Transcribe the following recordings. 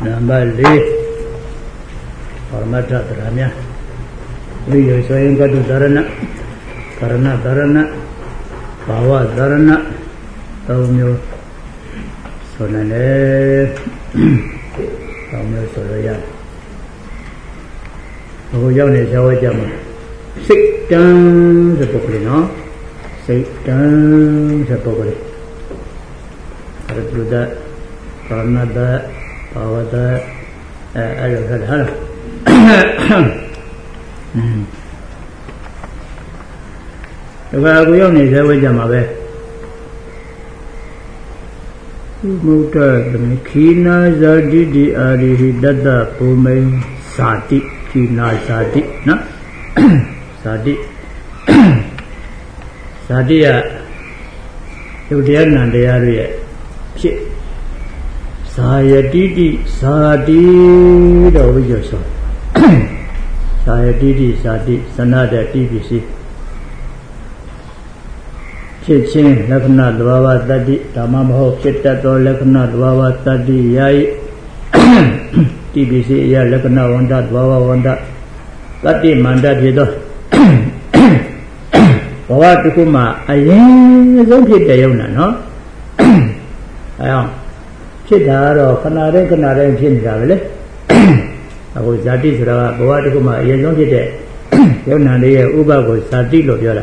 Number 4 Paramata Dharanya Viyo Swayamkatu Dharana Karana Dharana Bhava Dharana Taumyo Sonane Taumyo Soraya Ako yaw ni Sawa Jama Siktan sa pukuli no Siktan sa pukuli Karatluda Karanada Bhavada Ayaw hala Ako yaw ni Sawa Jama be Mukta Khina Zadidi Arihi Dada Pumay Sati Khina Sati na Sati Sati ya Yudhaya Nandaya Ruya Phit Sayadidi Sati Dawa Yoso Sayadidi Sati Sanada TBC Phit Chin Lakhana Dvava Tati Tamamaho Phitato Lakhana Dvava Tati Yai TBC Ya Lakhana Wanda Dvava Wanda Tati Manda Phido Bhava Tukuma Ayen Zong Phit Tayo Na no Ayan Phit Daro Kanare Kanare Phit Nidavale Ako Zati Surawa Bhava Tukuma Ayen Zong Phit Tayo Na Liye Uba Ko Zati Lo Pyola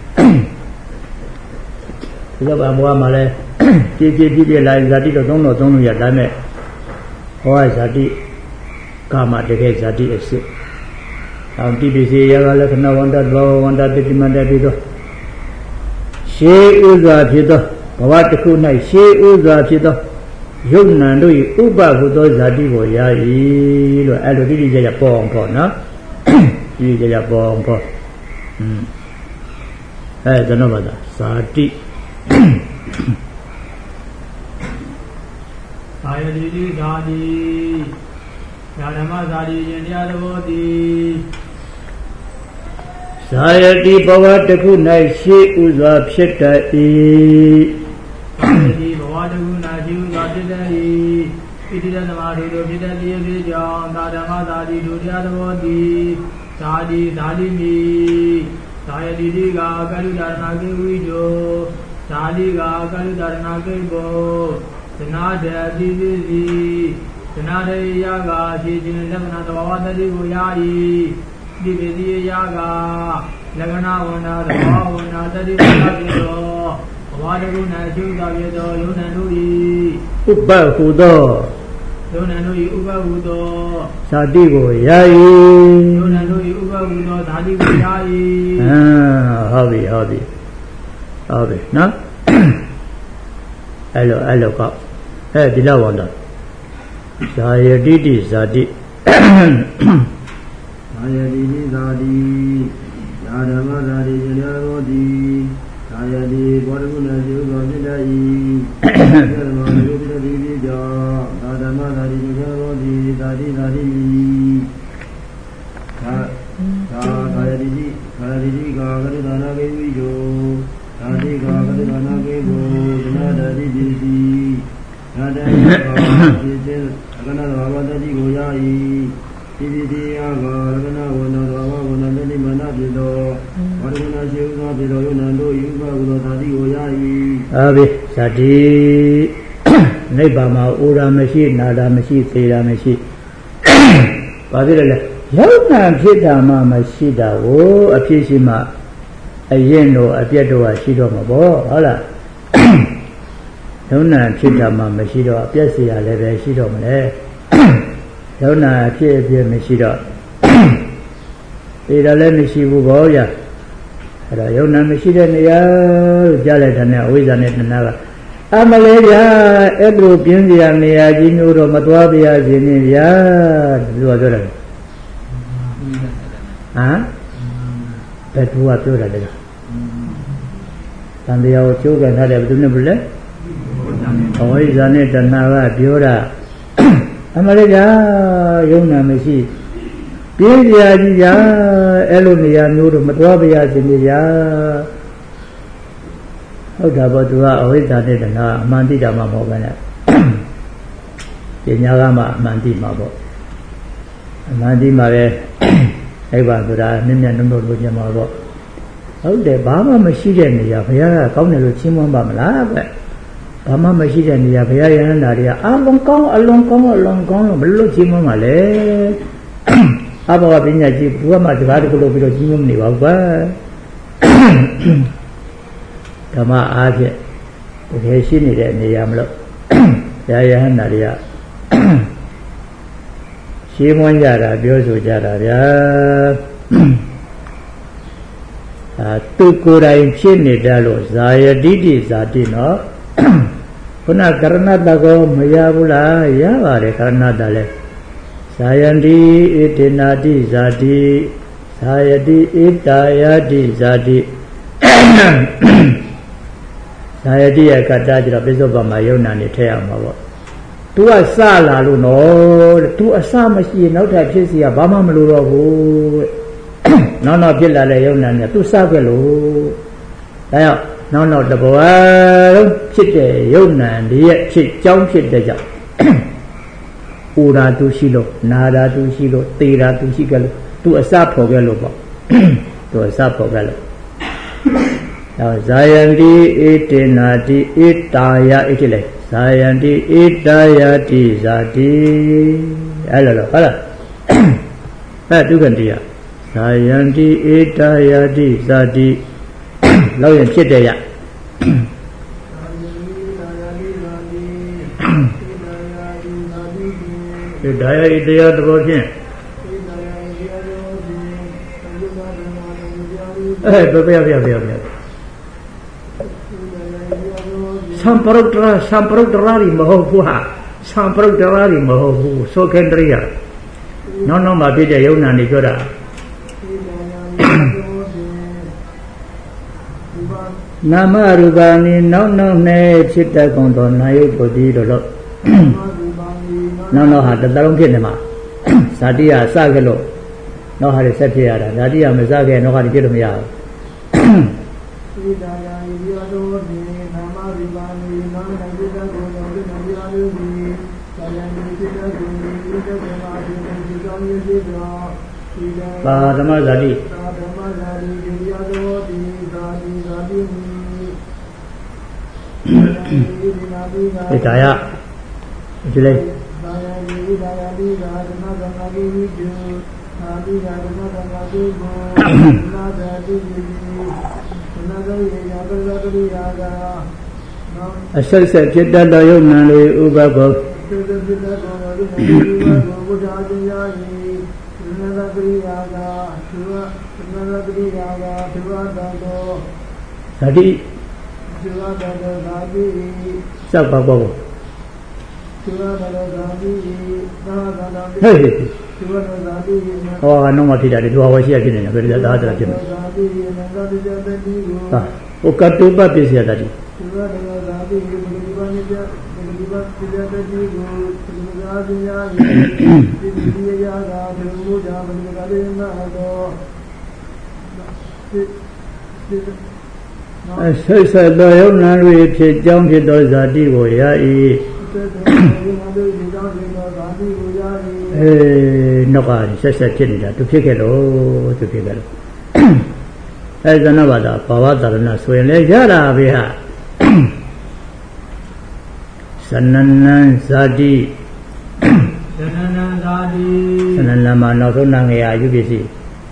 Because I'm one Malay, P.P. like Zati to don't yet. I met Why Zati Kama the case Zati is sick. On TBC, Yagalakana wanted low, wanted the demand at it. She Uza Pito, what the good night, she Uza Pito, Yunandu, Uba, who does Zati go Yai, Already Japon, no? You Japon. Hey, the Novada, Sati. Sayadidi Zadi Yadama Zadi Yadavodi Sayadi Bhavataku Naishi Uza Pshita Sayadi Bhavataku Naishi Uza Pshita Ididamadi Dodidadi Vijan Dadama Zadi Dodiyadavodi Zadi Zadimi Sayadidi Gagalu Dharnaki Vijo Sadi ga kalu dharna kebo, Sanada divisi, Sanada yaga, Shijin Lavana Tavadadi Goyai, Divisi yaga, Lagana Vana, Tavavana, Tadi Vadakido, Vadaguna Shugavido, Lunanui, Uba Hudo, Lunanui Uba Hudo, Sadi Goyai, Lunanui Uba Hudo, Sadi Goyai. Hobby. Okay, no? Hello, cop. Hey, below one. Sayadidi Zadi. Sayadidi Zadi. Yadama Zadi Yadavodi. Sayadi Borguna Yudai. Yadama Yudavija. Yadama Zadi Yadavodi. Zadi. Sayadidi Gagari Dana Gavijo. Adi Gagari Dana Gavo, Nada Didi, Nada Agana Vavadi Goyai, Tidi Aga, Agana Wana Nadi Manabido, Varuna Shiva Bido, Nando, Yuba, Tadi Goyai. Abi, Sadi Nebama, Ura Meshi, Nada Meshi, Tira Meshi. Padilla, Yana Pidama Mashida, oh, a Pishima. Ayeno, a Piato, a Shido Mabo, Hola. Dona Chitama Mashido, a Piasia, Leve Shido Male. Dona Pia Mashido. Ida Lemishi Buboya. Yona Mashida, Jaletana, Wizanet Nava. Amalia, Ebru Pindia, Mia, Jinuro, Matuabia, Zinia, Luadora. Huh? That who are pure. And the old children had a dunable. Always on it and Nava Pura. Amalia, Yona Messi. Pidia, Elonia, Nuru, Matuabia, Zinia. How about you are always done it and Mandi Dama Mogana? ညာကမှအမှန်တိမှာပေါ့အမှန်တိမှာပဲအဲ့ပါဆိုတာနည်းနည်းနှုတ်လို့ညမှာပေါ့ဟုတ်တယ်ဘာမှမရှိတဲ့နေရာဘုရားကကောင်းတယ်လို့ချီးမွမ်းပါမလားပဲဘာမှမရှိတဲ့နေရာဘုရားယဟန္တာတွေကအလွန်ကောင်းလို့မလို့ချီးမွမ်းပါလေအဘောပညာကြီးဘုရားမှာစကားတခုလို့ပြီးတော့ချီးမွမ်းနေပါဘူးကွာဓမ္မအားဖြင့်တကယ်ရှိနေတဲ့နေရာမလို့ဘုရားယဟန္တာတွေကရှင်းမွန်းကြတာပြောဆိုကြတာဗျာသူကိုယ်တိုင်ဖြစ်နေတယ်လို့ဇာယတိတိဇာတိနော်ခုနကရဏတကောမရဘူးလားရပါတယ်ကရဏတလည်းဇာယန္တိဣတိနာတိဇာတိဇာယတိဣတာယတိဇာတိဇာယတိရဲ့ကတ္တကျတော့ပိဿုပမှာယုံနာနေထည့်အောင်ပါပေါ့သူကစလာလို့နော်သူအစမရှိရင်နောက်ထပ်ဖြစ်စီကဘာမှမလိုတော့ဘူးနောက်ဖြစ်လာတဲ့ယုံနာနဲ့သူစခဲ့လို့ဒါကြောင့်နောက်တဘောလုံးဖြစ်တဲ့ယုံနာရဲ့ဖြစ်ကြောင်းဖြစ်တဲ့ကြောင့်ဥရာသူရှိလို့နာရာသူရှိလို့သေရာသူရှိခဲ့လို့သူအစဖော်ခဲ့လို့ပေါ့သူအစဖော်ခဲ့လို့နောက်ဇာယန္တိဣတေနာတိဣတာယဣတိလေဇာယန္တိဣတာယတိဇာတိအဲ့လိုဟုတ်လားအဲ့ဒုက္ခတိယဇာယန္တိဣတာယတိဇာတိလောက်ရင်ဖြစ်တယ်ရဣတာယဣတရားသဘောဖြင့်ပြသံပရုဒ္ဒရာရီမဟုတ်ဘူးဟာသံပရုဒ္ဒရာရီမဟုတ်ဘူးသောကေန္ဒရိယနောက်မှာဖြစ်တဲ့ယုံနာနေပြောတာနာမရူပာနိနောက်နဲ့ဖြစ်တတ်ကုန်သောနာယုတ်ပုတ္တိတို့နောက်ဟာတလုံးဖြစ်နေမှာဇာတိယစခဲ့လို့နောက်ဟာဆက်ဖြစ်ရတာဇာတိယမစခဲ့နောက်ဟာဖြစ်လို့မရဘူးပါဓမ္မဇာတိဒါယဒီလေအဆက်ဆက်ဖြစ်တတ်သောယုံနာလေးဥပဘောဇာတိစပ်ပါဘောဟဲ့ဟောကတော့မဖြစ်တာလေသူဟောရှိရဖြစ်နေတာဘယ်လိုသာသာဖြစ်နေဟာဟိုကတုပပစ္စယတတိဆက်ဆက်သောယုံနာတွေဖြစ်ကြောင်းဖြစ်သောဇာတိကိုရ၏နောက်ကဆက်ဆက်ဖြစ်နေတာသူဖြစ်ခဲ့လို့သူဖြစ်ခဲ့လို့ဇဏဘာသာဘာဝသာရဏဆိုရင်လည်းရတာပဲဟာသနနံဇာတိသနနမှာနောက်ဆုံးနာငယ်အယုပစ္စည်း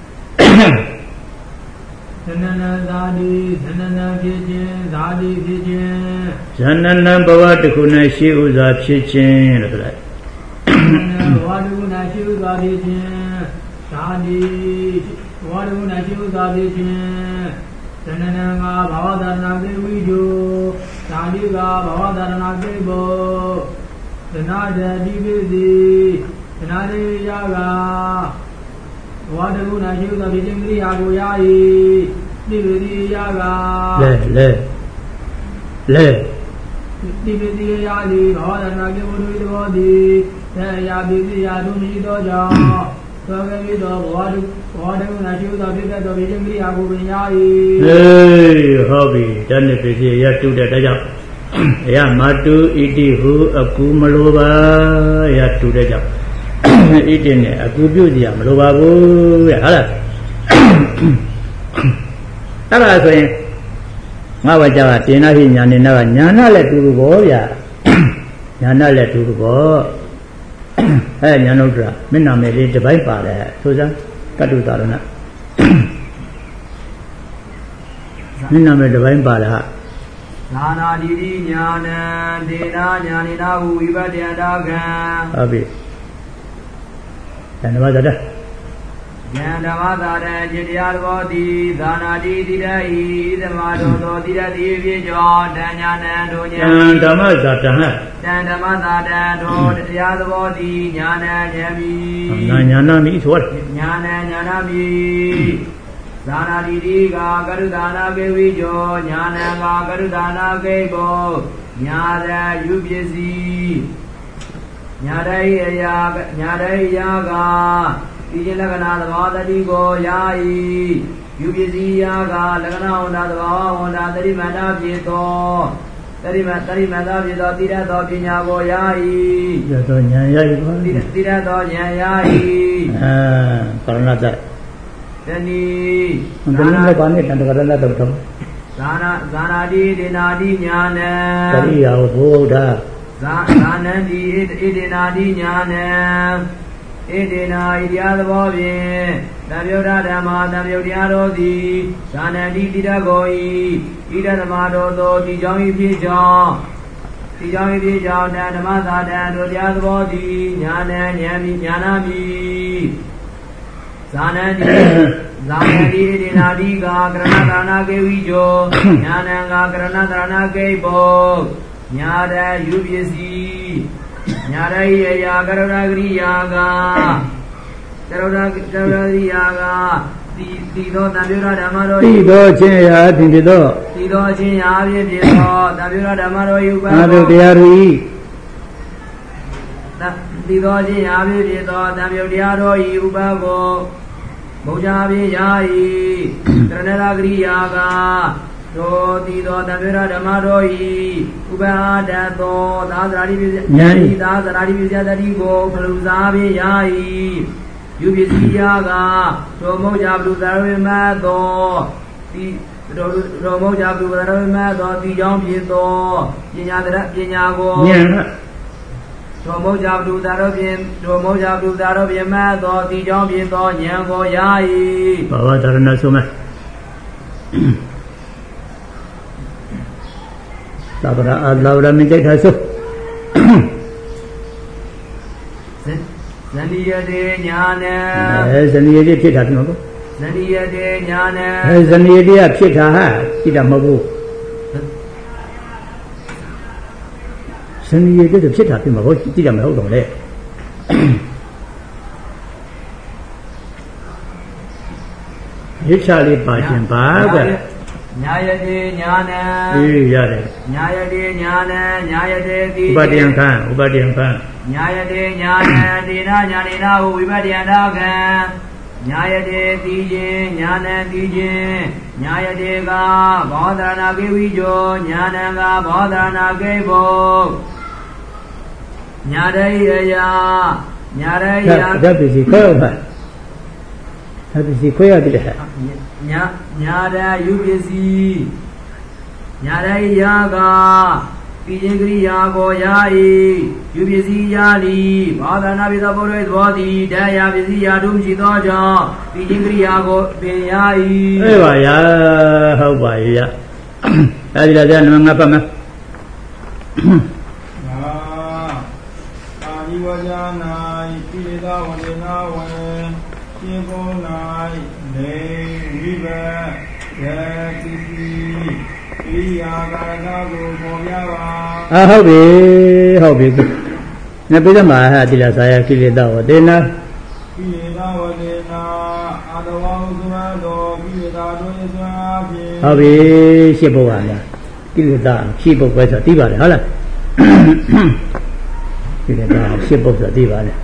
သနနဇာတိသနနဖြစ်ခြင်းဇာတိဖြစ်ခြင်းဇနနဘဝတစ်ခုနဲ့ရှိဥစွာဖြစ်ခြင်းလို့ဆိုလိုက်ဘဝတစ်ခုနဲ့ရှိဥစွာဖြစ်ခြင်းဇာတိဘဝတစ်ခုနဲ့ရှိဥစွာဖြစ်ခြင်းသနနငါဘဝသာရဏပြေဝိဇုဇာတိကဘဝသာရဏပြေဘောသနာတတိပိစီသနာတေယကဘဝတကုဏရှိဥသောဖြစ်ခြင်းကိရိယာကိုရ၏တိပိတိယကလေတိပိတိယသည်ဘဝတနာကေဝုဒ္ဓိတောသည်သေယပိစိယသူမရှိသောကြောင့်သောကပိသောဘဝတကုဏရှိဥသောဖြစ်သောဖြစ်ခြင်းကိရိယာကိုပင်ရ၏ဟေးဟုတ်ပြီတဏ္ဍပိစိယတုတဲ့ဒါကြောင့် Ya matu iti hu aku meluba ya tu dah jauh. Iti ni aku biu dia meluba bu ya lah. Kalau saya ngawal jawa tina hi nyani naga nyana le tu bu ya. Nyana le tu bu. Nyana udra. Mina meli debai pada. Susah kadu taruna. Mina meli debai pada. Nana diri nyana dena nyani nahu ibadah dagang. Habis. Dan apa dah? Yang dapat ada jadi arwadi dana di tidak idamado tidak divijo dan nyana dunia. Yang dapat ada. Dan dapat ada do jadi arwadi nyana nyami. Nyana mi suar. Nyana mi. Dana diri ga garudana ke vijo nyana ga garudana ke bo nyara yubisi nyara ya ga tije lagana dvadari go yai yubisi ya ga lagana onda dva onda tari manda pito tari manda pito tira do pinya go yai ya to nyai tira do nyai karena dah Dani Dana bani tanda karena dah betul. Dana di dinadi nyane. Dari ya boda. Dana di dinadi nyane. Idina idiad bobi. Dabyoda dama dabyodia rodi. Dana di didagoi. Ida dama do di jangi pijo. Di jangi pijo dan dama dan rodiad bodi nyane nyami nyanami. Zanadi dinadi ga karana dana ke vijo nyana ga karana dana ke bo nyada yubisi nyada ya karana griya ga tido tabira damaro tido chen ya tido chen ya bie bie tabira damaro yuba ado diari tido chen ya bie bie tabira diaro yuba go Moja yai Tranera griyaga Jodi do Damira Damaroi Ubada do Dadradi Vizadari go Paluzabi yai Yubisiyaga Moja Bludari Mado Moja Bludari Mado Tijong Pito Pinyago Domo jabdu daro bien ma do ti jong bien do nyan go yai. Bawa darana suma. Sabra Allah minta kasu. Zaniyade nyane. Zaniyade phit tha no ko. Zaniyade nyane. Zaniyade ya phit tha ha phit ta ma bu. Sân ye cáiဖြစ်thật thì mà có chỉ là mày hậu đồng đấy. Hết xa đi bà chuyện bà cái. Nyayade nyana. Dạ đấy. Nyayade nyana, nyayade ti. Ubadiyan khan. Nyayade nyana, dina nyanina ubadiyan dagan. Nyayade tije, nyana tije. Nyayade ga bodhana ke vijo, nyana ga bodhana ke bo. Nyaraya. Ada bisi kau apa? Ada bisi kau ada dah. Nyara yubisi. Nyaraya ga. Pijengri ya go yai. Yubisi yali. Badana vida boroi dwadi. Daya bisi ya dum chitoja. Pijengri ya go yai. Ewa ya, hau bayi ya. Ada dah nama ngapa mah? Nai Pilida Wadena Wen Chibo Nai Ne Ribe Yatisi Iya Garagago Moyava Hau bi Nè bây giờ mà ha thì là saya Pilida Wadena Adawa Uzumado Pilida Doyeswa Hau bi Chibo Wana Pilida Chibo Kwesa Tiba le hala Pilida Chibo Kwesa Tiba le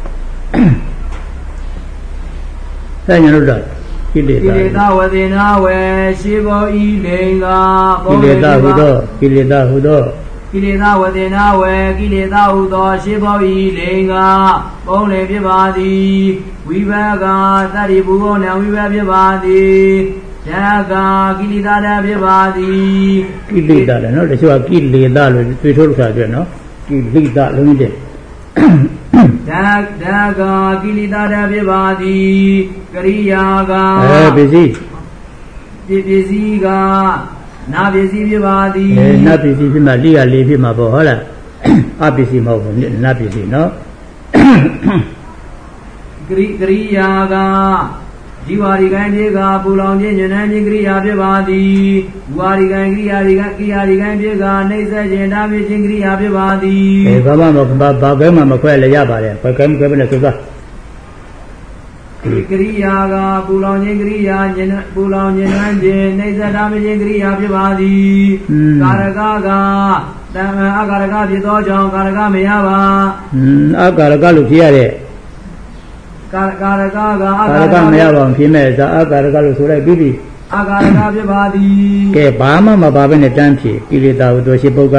Saya nyuruh dah Pilida Wadena We Chibo Ilenga Pilida Hudo ကိလေသာဝတေနာဝေကိလေသာဟုသောရှင်းဘောဤလိင်္ဂပုံလေဖြစ်ပါသည်ဝိဘကသတ္တိဘူဘောနံဝိဘဖြစ်ပါသည်ဓကကိလေသာတဖြစ်ပါသည်ကိလေသာလည်းနော်တချို့ကကိလေသာလို့တွေ့ထုတ်လို့ဆိုရနော်ကိလေသာလုံးတဲ့ဓကကိလေသာတဖြစ်ပါသည်ကရိယာကပစ္စည်းပစ္စည်းကနာပစ္စည်းဖြစ်ပါသည်နာပစ္စည်းဖြစ်မှလိကလေးဖြစ်မှာပေါ့ဟုတ်လားအပစ္စည်းမဟုတ်ဘူးနာပစ္စည်းနော်ကရိယာကဒီဝါရီကိုင်းပြေကပူလောင်ခြင်းဉာဏ်ဉာဏ်ကရိယာဖြစ်ပါသည်ဝါရီကိုင်းကရိယာကိုင်းပြေကနှိမ့်ဆက်ခြင်းဒါဖြစ်ခြင်းကရိယာဖြစ်ပါသည်ဘာမှဘာကဲမှမခွဲလည်းရပါတယ်ဘာကဲမခွဲဘဲနဲ့ဆိုသားကရိယာကပူလောင်ခြင်းကရိယာဉာဏ်ပူလောင်ခြင်းဉာဏ်ခြင်းနှိမ့်ဆက်ဒါဖြစ်ခြင်းကရိယာဖြစ်ပါသည်ကာရကကတမ္မာအကာရကဖြစ်သောကြောင့်ကာရကမရပါအကာရကလို့ဖြစ်ရတဲ့ကာရကမရပါဘူးဖြစ်မဲ့ဇာအကာရကလို့ဆိုလိုက်ပြီးအကာရကဖြစ်ပါသည်ကဲဘာမှမပါဘဲနဲ့တန်းဖြေကိလေသာဟုသောရှင်းပုဂ္ဂ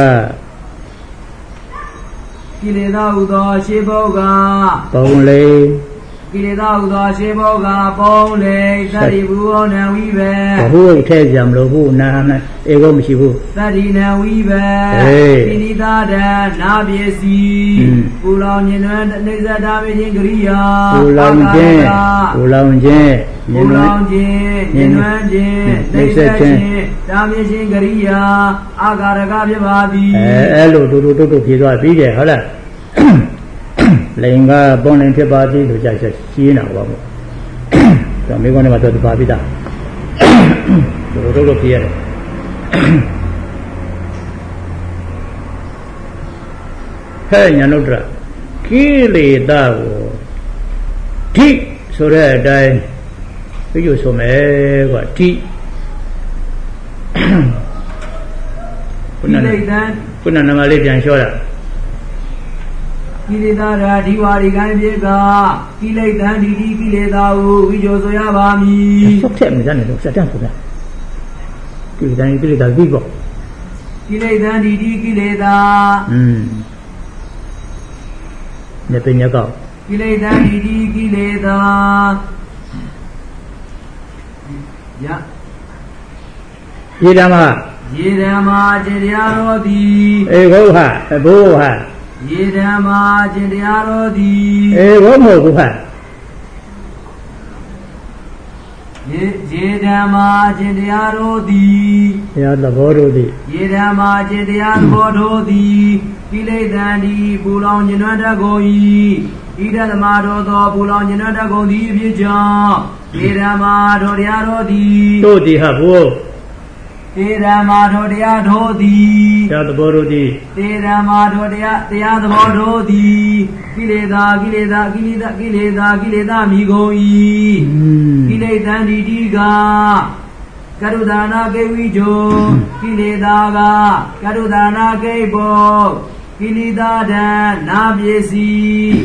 ကိလေသာဟုသောရှင်းပုဂ္ဂပုံလေကိလေသာဟုသောရှင်းပုဂ္ဂပုံလေသတ္တိဘူဟောနံဝိဘေဘုထဲကြံမလို့ဘူးနာနဲ့ဧကောမရှိဘူးသတ္တိနံဝိဘေကိလေသာတနာပစ္စည်းပူလောင်ခြင်းနှင့်နှိစ္စတာမခြင်းကရိယာပူလောင်ခြင်းဉာဏ်နှွမ်းခြင်းနှိစ္စခြင်းတာမခြင်းကရိယာအာကာရကဖြစ်ပါသည်အဲ့လိုတူဖြေသွားပြီးတယ်ဟုတ်လားလိင်္ဂပွန်လင်ဖြစ်ပါသည်လို့ကြာရှင်းနေတာပေါ့ဒါမိကောင်းနေမှာတော့ပါပြီသားတို့ပြရတယ်ဟဲ့ညာနုဒ္ဒရာကိလေသာကိုထိဆိုတဲ့အတိုင်းပြည့်စုံမယ်ကွာထိခုနနမလေးပြန်လျှောတာကိလေသာဓာဒီဝါရီကိုင်းပြေကကိလေသာဒီကိလေသာဟုဝိဇ္ဇောဆိုရပါမည်ဆုတ်ထက်မကြနဲ့လို့စက်တန်းဆိုတာကိလေသာပြီးပေါ့ကိလေသာဒီကိလေသာနေပညာကောက်ကိလေသာဒီကိလေသာယေဓမ္မကျေတရားတော်သည်အေဂုဟဘိုးဟာယေဓမ္မာခြင်းတရားတော်သည်ဘုမဟုတ်ဘူးဟာယေဓမ္မာခြင်းတရားတော်သည်တရားသဘောတို့သည်ယေဓမ္မာခြင်းတရားသဘောတို့သည်ကိလေသာဒီပူလောင်ခြင်းတတ်ကုန်၏ဣဒဓမ္မာတော်သောပူလောင်ခြင်းတတ်ကုန်သည်ဖြစ်ကြောင်းယေဓမ္မာတော်တရားတော်သည်တို့သည်ဟာဘုသေဓမ္မာတော်တရားတို့သည်တရားသဘောတို့သည်သေဓမ္မာတော်တရားသဘောတို့သည်ကိလေသာမိကုန်၏ကိလေသာတိတိကကရုဒါနာကေဝိဇောကိလေသာကကရုဒါနာကေဘောကိလေသာဒံနာပစ္စည်း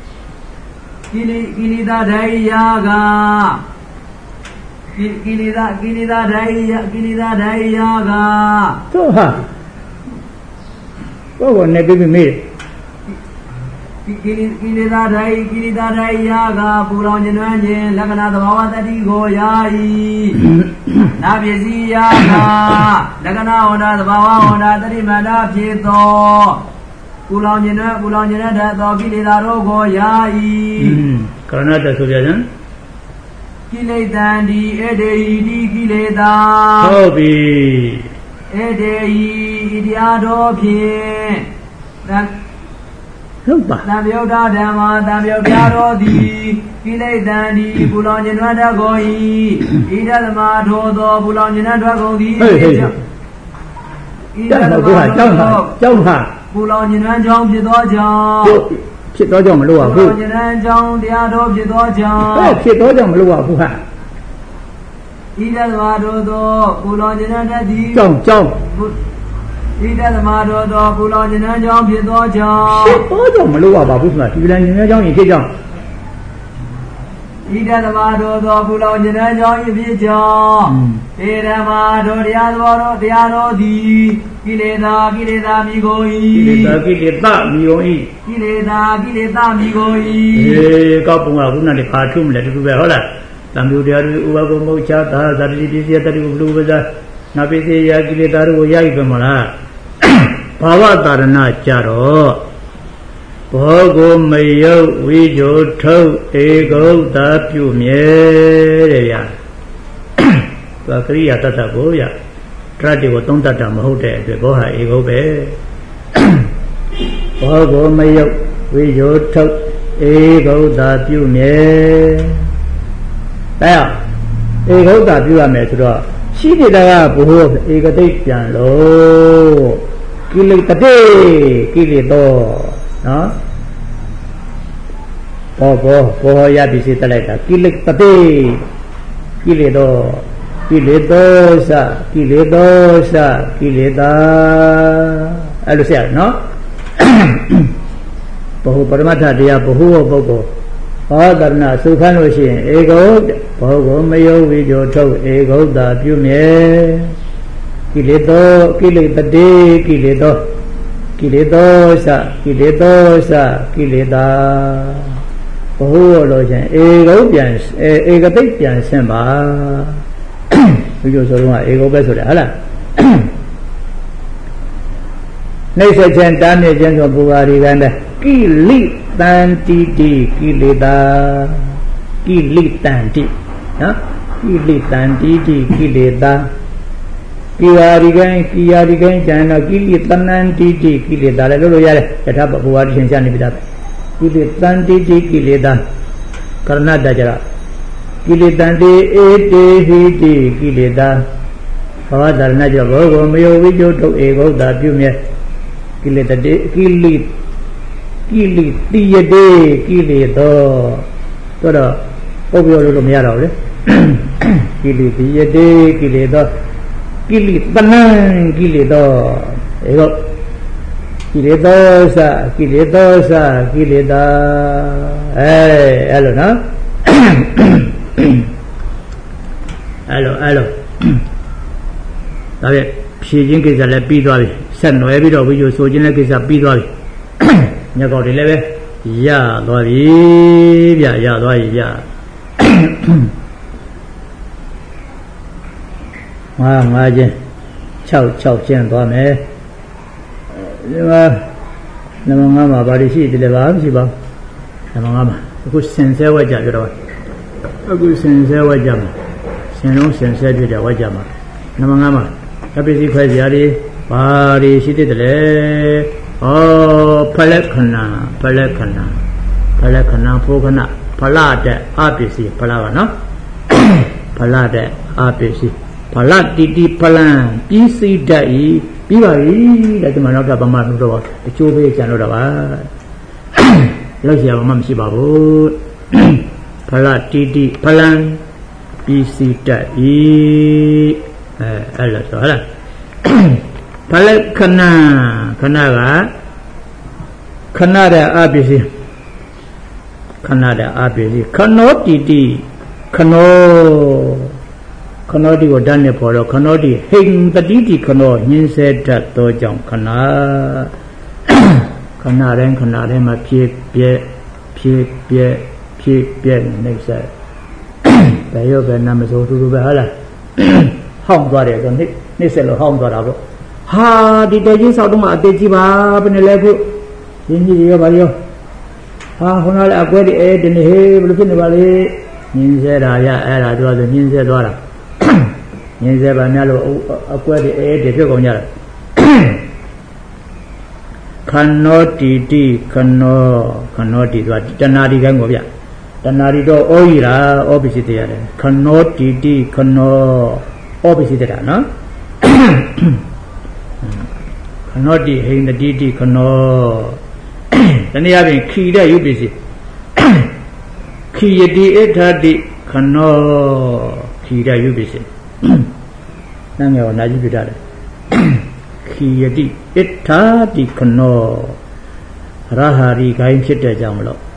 ကိလေသာဒိယာကကိလေသာဒိယာကတို့ဟာဘောကနေပြီးမေးကိလေသာဒိယာကပူလောင်ခြင်းနှွမ်းခြင်းလက္ခဏာသဘာဝတတိကိုယာ၏နာပစ္စည်းယာကလက္ခဏာဟောတာသဘာဝဟောတာတတိမန္တဖြစ်သောပူလောင်ခြင်းနဲ့တတ်သောကိလေသာတို့ကိုယာ၏ကရဏတဆိုပြခြင်းကိလေသာဒီဧတေဟိတိကိလေသာဟုတ်ပြီဧတေဟိတရားတော်ဖြင့်ဟုတ်ပါသံယုတ်ဓမ္မာသံယုတ်တရားတော်သည်ကိလေသာဒီပူလောင်ခြင်းတတ်ကုန်၏ဣဒဓမ္မာထိုသောပူလောင်ခြင်းတတ်ကုန်သည်ဣဒဓမ္မာကြောင့်ဟာပူလောင်ခြင်းကြောင့်ဖြစ်သောကြောင့်ဖြစ်သောကြောင့်မလို့ပါဘူးပူလောင်ခြင်းကြောင့်တရားတော်ဖြစ်သောကြောင့်ဖြစ်သောကြောင့်မလို့ပါဘူးဟာဣဒဓမ္မာထိုသောပူလောင်ခြင်းတတ်သည်ကြောင့်ဣဒဓမ္မာတော်သောပူလောင်ခြင်းကြောင့်ဖြစ်သောကြောင့်ဖြစ်သောကြောင့်မလို့ပါဘူးဆိုတာဒီလန်ခြင်းကြောင့်ရင်ဖြစ်ကြောင့်ဣဒသမတော်သောဘုလောင်ကျင်တဲ့ကြောင့်ဤဖြစ်ကြောင့်တေဓမ္မာတို့တရားတော်သည်ကိလေသာမိကို၏ကိလေသာမိကို၏ကိလေသာမိကို၏ကောက်ပုံကခုနကဘာထုမလဲတူတူပဲဟုတ်လားတံမျိုးတရားတွေဥပကုမုတ်ချတာဇာတိပစ္စည်းတတိဘလူပဇာနာပစ္စည်းယာကိလေသာတို့ကိုရည်ပဲမလားဘာဝတာရဏကြတော့ဘောကိုမယုတ်ဝိဇုထုတ်ဧဂုတ်တာပြုမြဲတဲ့ဗျာသူကရိယာတတကိုဗျာတရတိကိုသုံးတတ်တာမဟုတ်တဲ့အတွက်ဘောဟာဧဂုတ်ပဲဘောကိုမယုတ်ဝိဇုထုတ်ဧဂုတ်တာပြုမြဲတဲ့ဧဂုတ်တာပြုရမယ်ဆိုတော့ရှိနေတာကဘိုးဧကတိတ်ပြန်လို့ကိလေသာကိလေသောနော်ဘောရပြီစေတက်လိုက်တာကိလေသာကိလေသောအဲ့လိုဆက်ရနော်ဘဟုပရမတ္ထတရားဘဟုဝပုဂ္ဂိုလ်ဟောတရဏသုခန်းလို့ရှိရင်ဧကုတ်ဘောကိုမယုတ်ဝိဇုထုတ်ဧကုတ်တာပြုမြဲကိလေသာကိလေသာဘဟုလို့ချင်းဧကုတ်ပြန်ဧကတိတ်ပြန်ဆင်းပါဘုရားဆိုတော့ဧကုတ်ပဲဆိုတယ်ဟုတ်လားနှိမ့်ဆက်ခြင်းတားမြစ်ခြင်းဆိုပူပါရီကံတဲ့ကိလိတန်တိတိကိလေသာကိလိတန်တိနော်ကိလိတန်တိတိကိလေသာကိယာရိကံကျန်တော့ကိလေသနန္တိတိကိလေသာလည်းလို့ရတယ်ယထာဘုရားရှင်ရှားနေပြီသားကိလေသန္တိတိကိလေသာကရဏတကြရကိလေတန်တိဧတေဟိတိကိလေသာဘာဝသရဏကြောဘောကိုမယောဝိကျုထုတ်ဧဂုတ်တာပြုမြဲကိလေတိတိယတေကိလေသောဆိုတော့ပုပ်ပြောလို့မရတော့ဘူးလေကိလေတိယတေကိလေသောကိလေသနံကိလေသောဧကုတ်ကိလေသောကိလေသာအဲ့လိုနော်အဲ့လိုဒါပြဖြည့်ခြင်းကိစ္စလည်းပြီးသွားပြီဆက်နွယ်ပြီးတော့ဝိဇ္ဇဆိုခြင်းလည်းကိစ္စပြီးသွားပြီညကောက်တွေလည်းပဲရသွားပြီဗျရသွားပြီဗျငါချင်း6ချင်းသွားမယ်ဒီမှာနမငါမှာဘာလို့ရှိတယ်လဲပါမရှိပါဘူးနမငါမှာအခုစင်ဆဲဝက်ကြပြတော့အခုစင်ဆဲဝက်ကြမှာစင်လုံးစင်ဆဲပြကြဝက်ကြမှာနမငါမှာတပိစီခွဲစရာတွေဘာတွေရှိသေးတယ်လဲဩဖလက်ခဏဖိုးခဏဖလာတဲ့အပစ္စည်းဖလာကနော်ဖလာတဲ့အပစ္စည်းဖလာတိဖလံပြီးစိတ်တတ်ဤပြီးပါပြီတဲ့ဒီမှာနောက်ကဗမာတို့တော့အကျိုးပေးကြံလို့တော့ပါလောက်ရဘာမှမရှိပါဘူးဖလာတိဖလံပြီးစိတ်တတ်ဤအဲ့လိုဆိုဟုတ်လားဖလက်ခဏတဲ့အပစ္စည်းခနောတိခနောတိကိုဓာတ်နဲ့ပေါ်တော့ခနောတိဟိန်တတိတိခနောညင်းစေတတ်သောကြောင့်ခဏတိုင်းမှာဖြစ်ပြက်နေစေဘယ်ရောပဲနာမစိုးတူတူပဲဟုတ်လားဟောင်းသွားတယ်ဆိုနှိမ့်ဆက်လို့ဟောင်းသွားတာပေါ့ဟာဒီတကြီးဆောက်တော့မှအသေးကြီးပါဘယ်နဲ့လဲခုရင်းကြီးရောပါရောဟာခုနလည်းအကွဲဒီဒီနေ့ဟေးဘယ်လိုဖြစ်နေပါလဲညင်းစေတာရအဲ့ဒါသူကဆိုညင်းစေသွားတာညင်းစေပါများလို့အကွဲဒီဒီဖြစ်ကုန်ကြတာခနောတိခနောတိသူကတဏှာဒီကံကိုဗျတဏှာဒီတော့ဩကြီးတာဩပစ္စည်းတရားတယ်ခနောတိခနောဩပစ္စည်းတရားနော်ခနောတိဟိန္တိခနောတနည်းအားဖြင့်ခီတဲ့ရုပ်ပစ္စည်းခီယတိအထာတိခနောခီတဲ့ရုပ်ပစ္စည်းနာမည်ကိုနာကြည့်ပြတယ်ခီယတိအထာတိခနောရဟာရီခိုင်းဖြစ်တဲ့ကြောင့်မလို့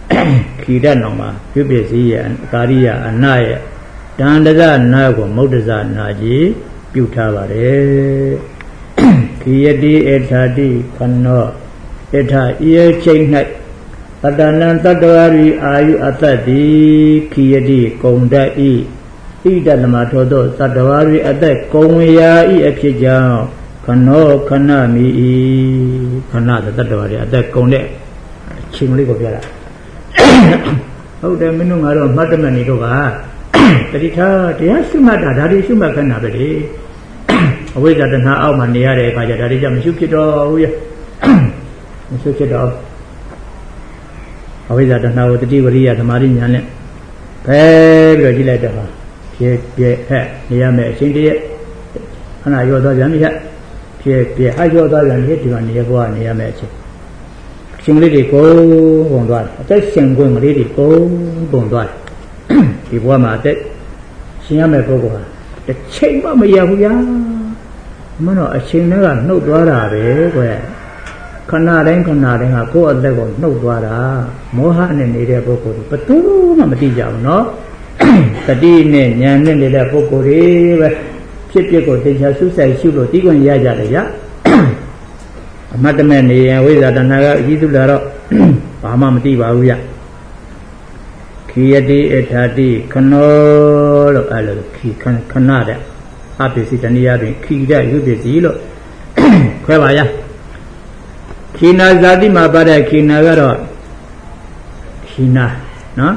ခိရနောင်မှာပြုပစ္စည်းရဲ့ကာရိယအနာရဲ့တန်တဇနာကိုမௌဒ္ဒဇနာကြီးပြုထားပါတယ်ခိယတိအထာတိခနောအထာဤချိန်၌တတနံတတ္တဝရီအာယုအတ္တတိခိယတိကုံတတ်ဤဣဒဓမ္မထောသောတတ္တဝရီအတ္တကုံဝရာဤအဖြစ်ကြောင့်ခနောခဏမိဤခဏတတ္တဝရီအတ္တကုံတဲ့အချိန်လေးကိုပြောတာဟုတ်တယ်မင်းတို့ငါတို့မှတ်တမဲ့နေတော့ပါတတိထားတရားရှုမှတ်တာဒါတွေရှုမှတ်ခဏပဲလေအဝိဇ္ဇာတဏှာအောက်မှာနေရတဲ့အခါကျဒါတွေကြောင့်မရှုဖြစ်တော့ဘူးရမရှုဖြစ်တော့အဝိဇ္ဇာတဏှာကိုတတိဝရိယသမာဓိဉာဏ်နဲ့ဖယ်ပြီးတော့ကြည့်လိုက်တော့ဖြစ်ဖြစ်ဟဲ့နေရမယ်အချိန်တည်းခဏရောသွားပြန်ပြီဟဲ့ဖြစ်ဖြစ်အရောသွားပြန်ပြီဒီမှာနေရဘဝနေရမယ်အချိန်ရှင်လေးတွေကိုပုံသွားတယ်အသက်ရှင်ခွင့်ကလေးတွေကိုပုံသွားတယ်ဒီဘဝမှာအသက်ရှင်ရမယ့်ပုဂ္ဂိုလ်ဟာတစ်ချိန်မှမရဘူးဗျာမင်းတို့အချိန်တွေကနှုတ်သွားတာပဲကွယ်ခဏတိုင်းခဏတိုင်းဟာကိုယ့်အသက်ကိုနှုတ်သွားတာမောဟနဲ့နေတဲ့ပုဂ္ဂိုလ်တွေဘယ်သူမှမသိကြဘူးနော်တတိနဲ့ဉာဏ်နဲ့နေတဲ့ပုဂ္ဂိုလ်တွေပဲဖြစ်ဖြစ်ကိုသိချာဆုဆိုင်ရှုလို့တီးခွင့်ရကြတယ်ဗျာအမတ်တမဲ့နေရင်ဝိဇ္ဇာတဏှာကအကြီးစုလာတော့ဘာမှမသိပါဘူးဗျခိယတိအထာတိခနောလို့အဲ့လိုခဏတဲ့အပ္ပစီတဏှာတွင်ခိတဲ့ရုပ်ပစ္စည်းလို့ခွဲပါရခိနာဇာတိမှာပါတဲ့ခိနာကတော့ခိနာနော်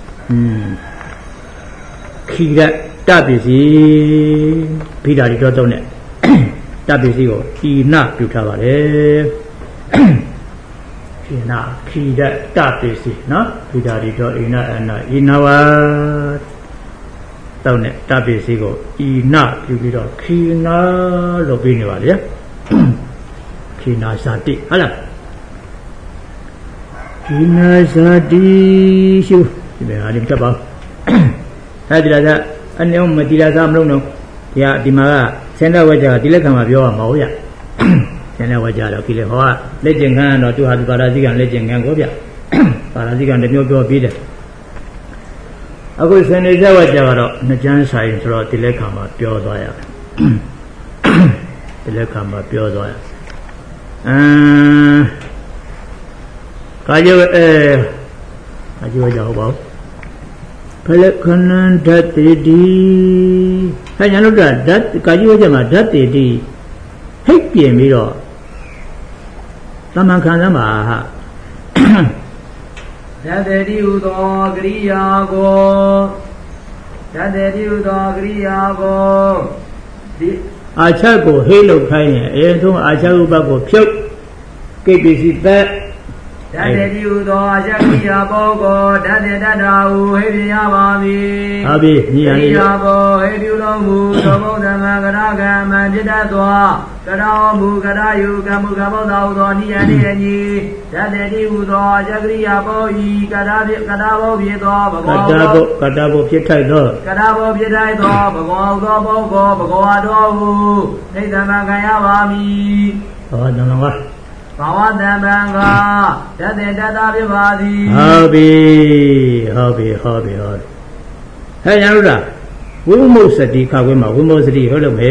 ခိတဲ့တပ္ပစီဘိဓာတိတော့တုံးနဲ့တပ္ပစီကိုဤနာပြုထားပါတယ်ခိနာခိဒတပ္ပစီနော်ဘိဓာတိတော့ဤနာအနာဤနာဝါတောင်းနဲ့တပ္ပစီကိုဤနာပြုပြီးတော့ခိနာလို့ပြီးနေပါလေခိနာဇာတိဟုတ်လားခိနာဇာတိရှုဒီမှာအရင်တက်ပါအဲဒီလားကအနည်းမတိလာစားမလို့နော်ဒီမှာကဆင်းရဲဝကြကဒီလက်ခံမှာပြောရမှာဟုတ်ရဆင်းရဲဝကြတော့ဒီလေဟောကလက်ကျင်ခံတော့သူဟာသူပါရာဇိကံလက်ကျင်ခံကိုဗျပါရာဇိကံတစ်မျိုးပြောပြီးတယ်အခုဆင်းရဲဝကြကတော့နှစ်ကျမ်းဆိုင်ဆိုတော့ဒီလက်ခံမှာပြောသွားရဒီလက်ခံမှာပြောသွားရကာယအကျိုးကြောင့်ဟုတ်ပါဘူးဖလခဏံဓာတေတိဟဲ့ညာလို့ဓာတ်ကာကြီးဝကျမှာဓာတေတိဟိတ်ပြင်ပြီးတော့သမန်ခံသမှာဟာဓာတေတိဟူသောကရိယာကိုဓာတေတိဟူသောကရိယာကိုဒီအာချက်ကိုဟိတ်လို့ခိုင်းရင်အရင်ဆုံးအာချက်ဥပ္ပကိုဖြုတ်ကိပ္ပစီသက်ဓာတေတိဟူသောအချက်ကိယာဘောကိုဓာတေတ္တာဟုဟိပြရပါမည်ဟုတ်ပြီညီရလေးရာဘောဟိပြုလုံးမူသောဘုဒ္ဓမံကရကံမံจิตသောကရောမူကရယုကမူကဗုဒ္ဓဟူသောနိယနိယညီဓာတေတိဟူသောအချက်ကိယာဘောဤကရာဘောဖြစ်သောဘဂဝါကတာဘောဖြစ်ထိုက်သောကရာဘောဖြစ်ထိုက်သောဘဂဝါသောဘောကိုဘဂဝါတော်ဟုနိဒ္ဓမခံရပါမည်ဟောနမကဘာဝတံပံကဓာတေတ္တာဖြစ်ပါသည်ဟုတ်ပြီဟဲ့ညာလို့လားဝိမုစ္စတိခါခွဲမှာဝိမုစ္စတိဟုတ်လို့မေ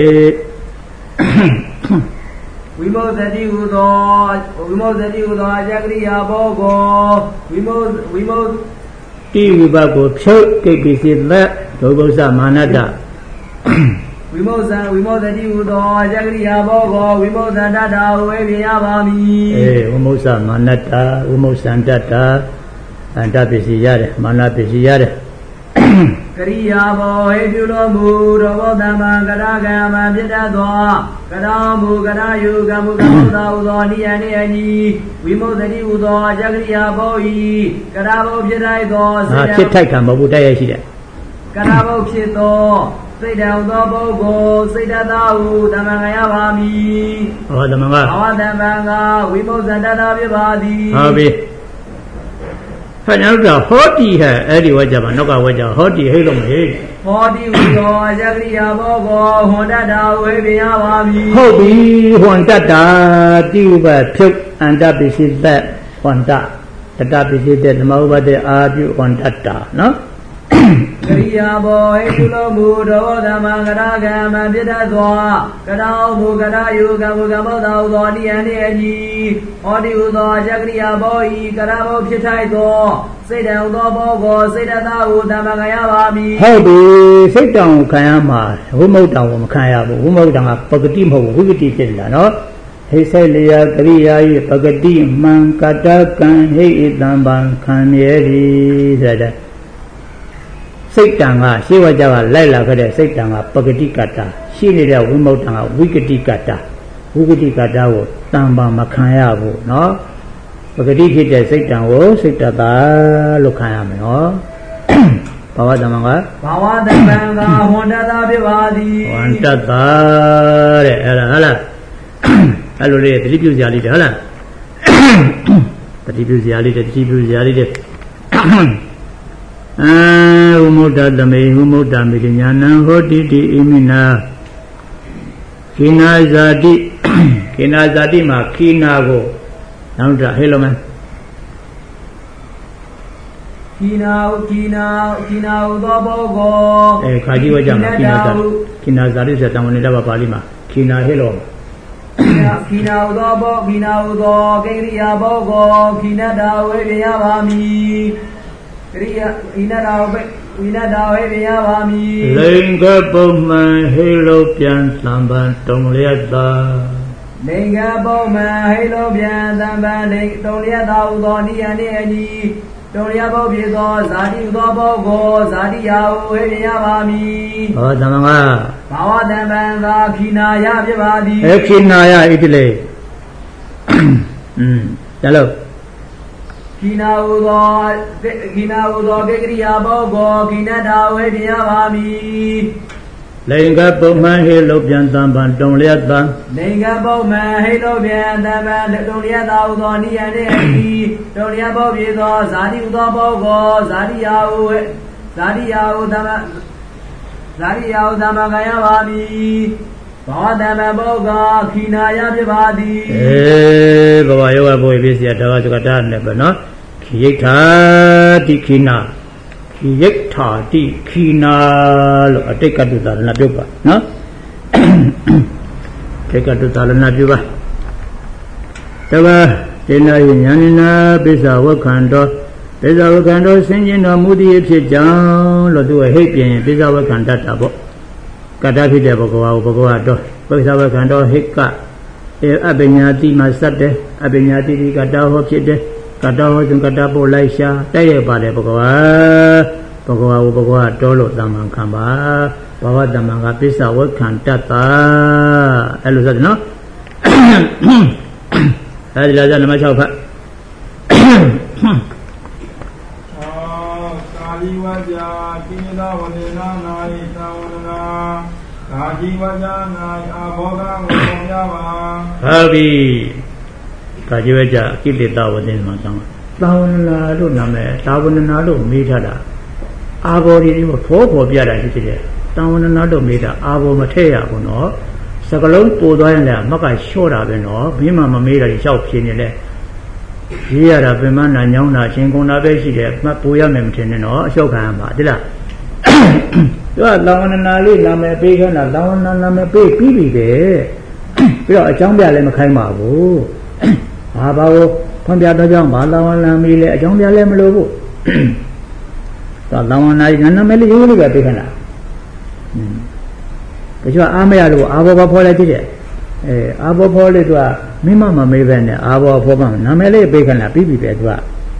ဝိမုစ္စတိဟူသောအကြကရိယာဘောကိုဝိမုတိဝိဘကိုဖြုတ်ကိပ္ပိစိသက်ဒုဗ္ဗုစ္စမာနတဝိမုစ္စတိဟူသောအကြကရိယာဘောကိုဝိမုစ္စံတတ္တာဝေပြရပါမည်ဝိမုစ္စမာနတဝိမုစ္စံတတ္တာအန္တပစ္စည်းရတယ်မာနပစ္စည်းရတယ်ကရိယာဘောဟိပြုတော်မူသောဘောဓမ္မကရကံမဖြစ်တတ်သောကရောမူကရယုကမူကဗုဒ္ဓဟူသောနိယနိယညီဝိမုစ္စတိဟူသောအကြကရိယာဘောဤကရဘောဖြစ်ထိုက်သောဖြစ်ထိုက်ကံမဟုတ်ဘူးတိုက်ရရှိတယ်ကရဘောဖြစ်သောစိတ်တံသောပုဂ္ဂိုလ်စိတ်တသာဟုသမ္မာခံရပါမည်ဟောသမ္မာကဘာဝတံပံကဝိမုစ္စံတတ္တာဖြစ်ပါသည်ဟုတ်ပြီဖဏုတ္တဟောတိဟဲ့အဲ့ဒီဝါကြပါနောက်ကဝါကြဟောတိဟိလို့မဟိဟောတိဟူသောအကြကရိယာဘောကိုဟွန်တတ္တာဝေပြရပါမည်ဟုတ်ပြီဟွန်တတ္တာတိဥပဖြုတ်အန္တပစ္စည်းသက်ဟွန်တ tata pisite tamabate abu on tata no Kriya boy tulo mudo damangaraga mabida dwa kadau bugada yuga bugamo dau doni ani ani odi udo jakriya boy karabo phithai do saidan udo bogo saidata u damangaya bami ဟုတ်ပြီစိတ်တောင်ခံရမှာဝိမုတ်တောင်ကိုမခံရဘူးဝိမုတ်တောင်ကပဂတိမဟုတ်ဘူးဝိဂတိဖြစ်လာနော်ဟိစိတ်လျာကရိယာဤပဂတိမှန်ကတကံဟိဣတံပံခံရည်ဆိုတဲ့စိတ်တံကရှေးဝကြကလိုက်လာခဲ့တဲ့စိတ်တံကပဂတိကတ္တရှိနေတဲ့ဝိမုတ်တံကဝိဂတိကတ္တဝိဂတိကတ္တကိုတံပံမခံရဘူးနော်ပဂတိဖြစ်တဲ့စိတ်တံကိုစိတ်တတာလို့ခံရမယ်နော်ဘာဝတမံကဘာဝတမံကဟွန်တတာဖြစ်ပါသည်ဟွန်တတာတဲ့အဲ့ဒါဟုတ်လားအဲ့လိုလေးတတိပြုစရာလေးတဲ့ဟုတ်လားတတိပြုစရာလေးတဲ့တတိပြုစရာလေးတဲ့ဝိမုဒ္ဒသမေဝိမုဒ္ဒမေညာဏံဟောတိတိဣမိနာခိနာဇာတိခိနာဇာတိမှာခိနာကိုနောက်တာဟဲ့လို့မခိနာဥသောဘောကိုခါကြီးဝကြမှာခိနာဇာတိဆိုတဲ့တန်ဝင်နေတာပါဠိမှာခိနာဟဲ့လို့ခိနာဥသောဘောခိနာဥသောကိရိယာဘောကိုခိနတာဝေပြရပါမည်ကိရိယာခိနတာဝေပြရပါမည်လိင်္ဂပုံမှန်ဟဲ့လို့ပြန်သံပန်တုံလျက်သာလိင်္ဂပုံမှန်ဟဲ့လို့ပြန်သံပန်တုံလျက်သာဥသောနိယနိအညီတုံလျက်ဘောဖြစ်သောဇာတိဥသောဘောကိုဇာတိယာဝေပြရပါမည်ဟောသမံကဘာဝတမံသာခိနာယဖြစ်ပါသည်ခိနာယဣတိလေကျလို့ခိနာဥသောကိရိယာဘောကိုခိနတာဝေပြရပါမည်လိင်္ဂပုံမှန်ဟေလို့ပြန်သံပန်တုံလျက်သာလိင်္ဂပုံမှန်ဟေလို့ပြန်သံပန်တုံလျက်သာဥသောနိယနဲ့အီတုံလျက်ဘောဖြစ်သောဇာတိဥသောဘောကိုဇာတိယာဟုသမကရပါမည်ဘောဓမ္မဘောကခိနာယဖြစ်ပါသည်ဘဝယောဂဘုရားပြည့်စရာတဝါစကတာနဲ့ပဲနော်ခိယိထာတိခိနာခိယိထာတိခိနာလို့အတိတ်ကတုသာလနာပြုပါနော်တိတ်ကတုသာလနာပြုပါတဝါဒေနာယညာနိနာပိစ္ဆဝခန္တောပိစ္ဆဝခန္တောဆင်းရဲတော်မူသည်ဖြစ်ကြောင်းလို့သူဟိတ်ပြင်ပိစ္ဆဝခန္တတာပေါ့ကတ္တဖြစ်တဲ့ဘဂဝါကိုဘဂဝါတော်ပိစ္ဆဝခန္တောဟိတ်ကအပညာတိမှာစတဲ့ အပညာတိကတ္တဟောဖြစ်တဲ့ကတ္တဟောစဉ်ကတ္တပို့လိုက်ရှာတဲ့ရပါတယ်ဘဂဝါကိုဘဂဝါတော်လို့တမန်ခံပါဘဝတမန်ကပိစ္ဆဝခန္တတာအဲ့လိုဆိုတယ်နော်အဲဒီလာကြနံပါတ်6ဖတ်ကာလီဝါကြာကိနဝနေနာ၌သာဝနာကာကြီးဝါကြာ၌အာဘောဂကိုပေါ်ပြပါဟုတ်ပြီကာကြီးဝါကြာကိလေသာဝနေမှာသာဝနာလို့နာမည်သာဝနာလို့မေးထားတာအာဘောဒီကိုပေါ်ပြတာရှိတယ်သာဝနာလို့မေးတာအာဘောမထည့်ရဘူးနော်စကလုံးပို့သွားရင်လည်းမကလျှော့တာပဲနော်ဘင်းမှမမေးတာလျှောက်ဖြစ်နေလေရေးရတာပင်မနာညောင်းတာရှင်ကုန်တာပဲရှိတယ်မှတ်ပို့ရမယ်မထင်နဲ့နော်အလျှောက်ခံရမှာတိလားသူကသာဝနာလေးနာမည်ပေးခိုင်းတာသာဝနာနာမည်ပေးပြီးပြီပဲပြီးတော့အကြောင်းပြလည်းမခိုင်းပါဘူးဘာကိုဖွင့်ပြတော့ကြောင်းဘာသာဝနာမီလဲအကြောင်းပြလည်းမလိုဘူးသာဝနာနာမည်လေးရိုးလေးပဲပေးခိုင်းတာတချို့အားမရလို့အာဘောဖော်လိုက်ကြည့်တယ်အာဘောဖော်လေးသူကမိမမမေးပဲနဲ့အာဘောဖော်မှနာမည်လေးပေးခိုင်းတာပြီးပြီပဲသူက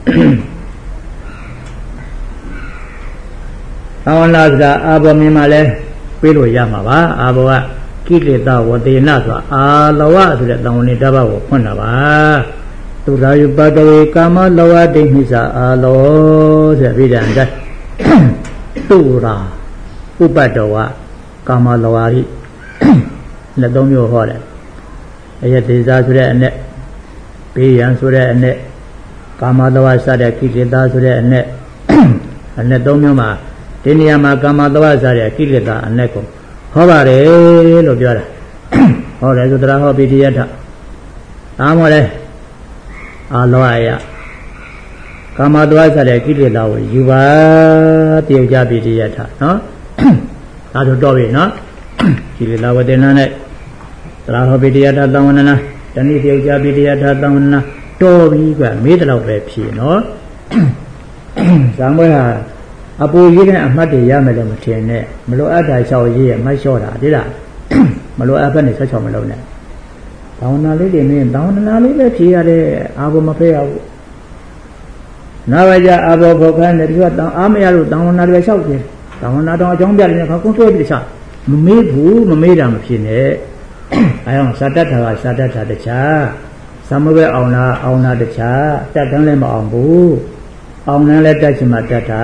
သာဝနာဆိုတာအာဘောမြင်မှလည်းပေးလို့ရမှာပါအာဘောကကိလေသာဝတေနဆိုတာအာလဝဆိုတဲ့သံဝဏိတဘကိုဖွင့်တာပါသူရာယပတဝေကာမလဝတိဟိစာအာလောဆိုပြီးတဲ့အတိုင်းသူရာဥပတ္တဝကာမလဝရိလက်သုံးမျိုးဟောတယ်အယတေဇာဆိုတဲ့အနဲ့ဘေးရန်ဆိုတဲ့အနဲ့ကာမလဝစတဲ့ကိလေသာဆိုတဲ့အနဲ့အနဲ့သုံးမျိုးမှာဒီနေရာမှာကာမလဝစတဲ့ကိလေသာအနဲ့ကိုဟောပါတယ်လို့ပြောတာဟောတယ်ဆိုတရားဟောပိဋိယထအားမောတယ်အာလောယကာမသွားစားတဲ့ကိလေသာကိုယူပါတယောက်ကြပြီတရားထားနော်ဒါဆိုတော့ပြီနော်ကိလေသာဝတ္တနာနဲ့သရဟောပိတရားထားသံဝန္ဒနာတဏှိတယောက်ကြပြီတရားထားသံဝန္ဒနာတော်ပြီကမေးတော့ပဲဖြေနော်ဇာမွဲဟာအပူကြီးတဲ့အမှတ်တွေရမယ်လို့မထင်နဲ့မလိုအပ်တာလျှောက်ရေးရဲ့အမှတ်လျှော့တာဒီလားမလိုအပ်ဘက်နဲ့ဆက်ချောင်မလုပ်နဲ့ဘာဝနာလေးတွေနဲ့ဘာဝနာလေးပဲဖြေရတဲ့အာဘောမဖဲရဘူးနာဝကြအာဘောဖောက်ခိုင်းတယ်ဒီကတောင်းအားမရလို့တောင်းဝနာတွေလျှောက်တယ်တောင်းဝနာတောင်းအကြောင်းပြတယ်ခါကုန်းဆွဲပြီးတခြားမမေးဘူးမမေးတာမဖြစ်နဲ့အဲအောင်စာတတ်တာကစာတတ်တာတခြားသမဘဲအောင်လာတခြားတတ်တန်းလည်းမအောင်ဘူးအောင်လည်းတတ်ချင်မှတတ်တာ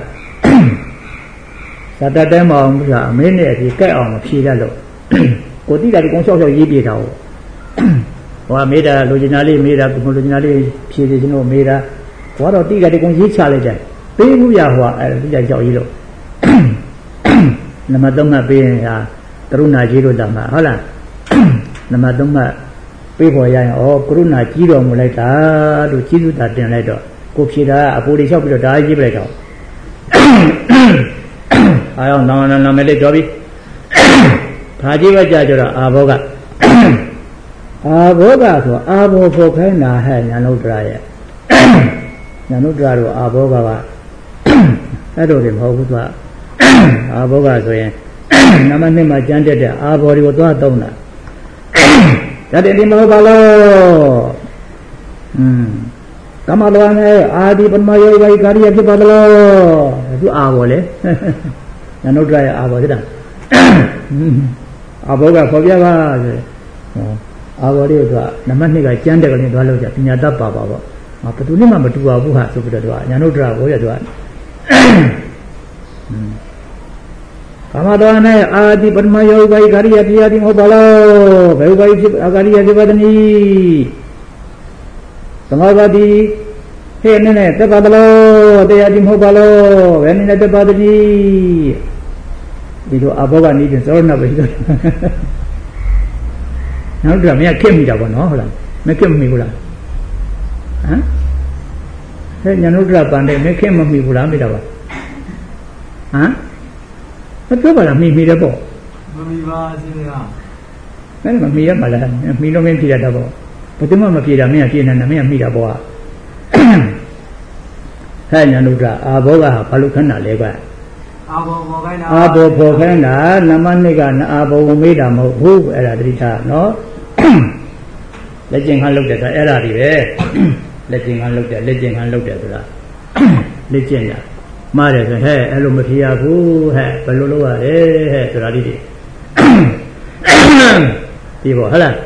သာတတ်တယ်မအောင်ဘူးဆိုတာအမင်းနဲ့အဖြစ်ကြိုက်အောင်မဖြေတတ်လို့ကိုတိတာဒီကုန်းလျှောက်ရေးပြတာဟိုကမေးတာလူကျင်နာလေးမေးတာကိုလူကျင်နာလေးဖြေခြင်းလို့မေးတာဘွားတော့တိကဒီကုန်းရေးချလိုက်တယ်ပေးဘူးရဟိုအဲ့ဒီကြလျှောက်ရေးလို့နံပါတ်3မှပေးရင်ဟာကရုဏာကြီးလို့တာမှာဟုတ်လားနံပါတ်3မှပေးဖို့ရရင်ဩကရုဏာကြီးတော်မူလိုက်တာလို့ကြီးစုတာတင်လိုက်တော့ကိုဖြေတာအပူတွေလျှောက်ပြီးတော့ဒါကြီးပြလိုက်တော့အားအောင်နာမည်လေးတော်ပြီခါကြီးပဲကြာကြတော့အာဘောကဆိုအာဘောဖို့ခိုင်းတာဟဲ့ညာနုဒ္ဒရာရဲ့ညာနုဒ္ဒရာတို့အာဘောကအဲ့လိုတွေမဟုတ်ဘူးသူကအာဘောကဆိုရင်နမနှစ်မှာကျမ်းတက်တဲ့အာဘောတွေကိုသွားသုံးတာဒါတည်းဒီမဟုတ်ပါလို့ကမ္မတော်နဲ့အာဒီပမယောဂိကာရိယဖြစ်ပါသလားသူအာဘောလေညာနုဒ္ဒရာရဲ့အာဘောဖြစ်တာအာဘောကခေါ်ပြပါဆိုအာဘောလေးကနမနှစ်ကကျမ်းတက်ကလေးသွားလို့ကြပညာတတ်ပါပေါ့ငါဘယ်သူနဲ့မှမတူပါဘူးဟာဆိုပြီးတော့ညာနုဒ္ဒရာဘောရသူကကာမတော်နဲ့အာဒီပမယောဂိကာရိယတရားဒီမဟုတ်ပါလားဘယ်ဥပါယဖြစ်အာကာရိယဖြစ်ပါသနည်းသမောပါတိဟဲ့နဲ့တက်ပါသလားတရားဒီမဟုတ်ပါလားဘယ်နည်းနဲ့တက်ပါသနည်းဒီလိုအဘောကနေပြန်စောရနာပဲရှိတော့နောက်တော့မင်းခက်မိတာပေါ့နော်ဟုတ်လားမခက်မမိဘူးလားဟမ်ဟဲ့ညာနုဒ္ဒရာပန်တဲ့မခက်မမိဘူးလားမိတာပါဟမ်မပြောပါလားမိတယ်ပေါ့မမိပါစေရမင်းမမိရမလားမိလို့မင်းပြရတာပေါ့ဘယ်သူမှမပြေတာမင်းကပြေနေတာမင်းကမိတာပေါ့ဟဲ့ညာနုဒ္ဒရာအာဘောကဘာလို့ခဏလဲကွာအာဘောဖော်ခိုင်းတာအာဘောဖော်ခိုင်းတာနမနှစ်ကအာဘောကိုမေးတာမဟုတ်ဘူးအဲ့ဒါတတိထားနော်လက်ကျင်ခန်းလုပ်တယ်ဆိုအဲ့ဒါဒီပဲလက်ကျင်ခန်းလုပ်တယ်ဆိုတာလက်ကျင်တာမှားတယ်ဆိုဟဲ့အဲ့လိုမဖြစ်ရဘူးဟဲ့ဘယ်လိုလုပ်ရလဲဟဲ့ဆိုတာလေးဒီပေါ့ဟုတ်လား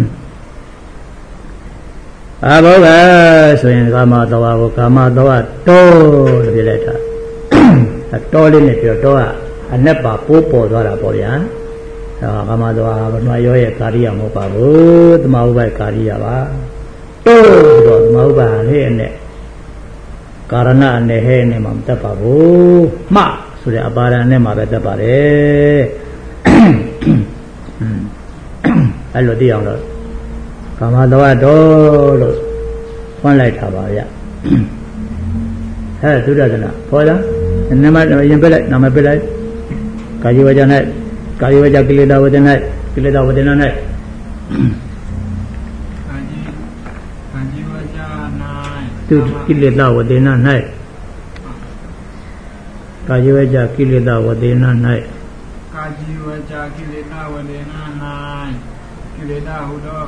အာဘောကဆိုရင်ကာမတဝါကိုကာမတဝါတောလို့ပြလိုက်တာတောလေးနဲ့ပြောတော့အနက်ပါပိုးပေါ်သွားတာပေါ့ဗျာကာမတဝါဘနွားရောရဲ့ကာရိယမဟုတ်ပါဘူးသမဥပ္ပါကာရိယပါတောဆိုတော့သမဥပ္ပါဟဲ့နဲ့ကာရဏနဲ့ဟဲ့နဲ့မှမတတ်ပါဘူးမှဆိုတဲ့အပါဒဏ်နဲ့မှပဲတတ်ပါတယ်အဲ့လိုသိအောင်တော့ကာမတဝါတော်လို့ဖွင့်လိုက်တာပါဗျဟဲ့သုဒ္ဓသနာခေါ်လားနမရင်ပြလိုက်နာမပြလိုက်ကာယဝကြ၌ကာယဝကြကိလေသာဝတ္တ၌ကိလေသာဝတ္တနာ၌ကာယဝကြ၌သူကိလေသာဝတ္တနာ၌ကာယဝကြကိလေသာဝတ္တနာ၌ကာယဝကြကိလေသာဝတ္တနာ၌ကိလေသာဟုသော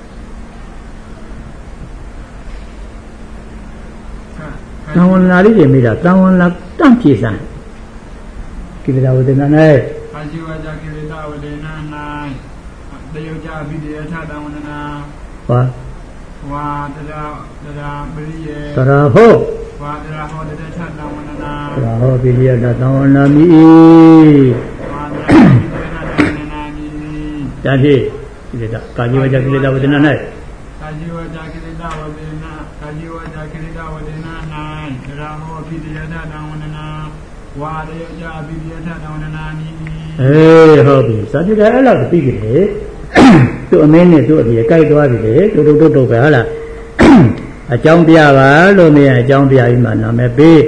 တံဝန္နာလေးတွေမိတာတံဝန္နာတန့်ပြေစံကိလေသာဝတ္တနာ၌အာဇီဝဇာကိလေသာဝတ္တနာ၌တယောကြအဘိဓိယထတံဝန္နာဝါတရာပရိယေတရာဟောဝါတရာဟောတထတံဝန္နာတရာဟောပိရိယတံဝန္နာမိဝါတရာပိရိယတံဝန္နာမိတန်တိကိလေသာကာယဝဇာကိလေသာဝတ္တနာ၌ကာယဝဇာကိလေသာဝတ္တနာကာယဝဇာကိလေသာဝတ္တနာတရာဟောပိရိယတံဝန္နာဝါတယောကြအဘိဓိယထတံဝန္နာမိဟုတ်ပြီစာကြည့်တယ်အဲ့လောက်သိကြတယ်သူ့အမင်းနဲ့သူ့အပြေကြိုက်သွားပြီလေတုတ်ပဲဟုတ်လားအကြောင်းပြပါလို့မေးရင်အကြောင်းပြပြီးမှနာမည်ပေး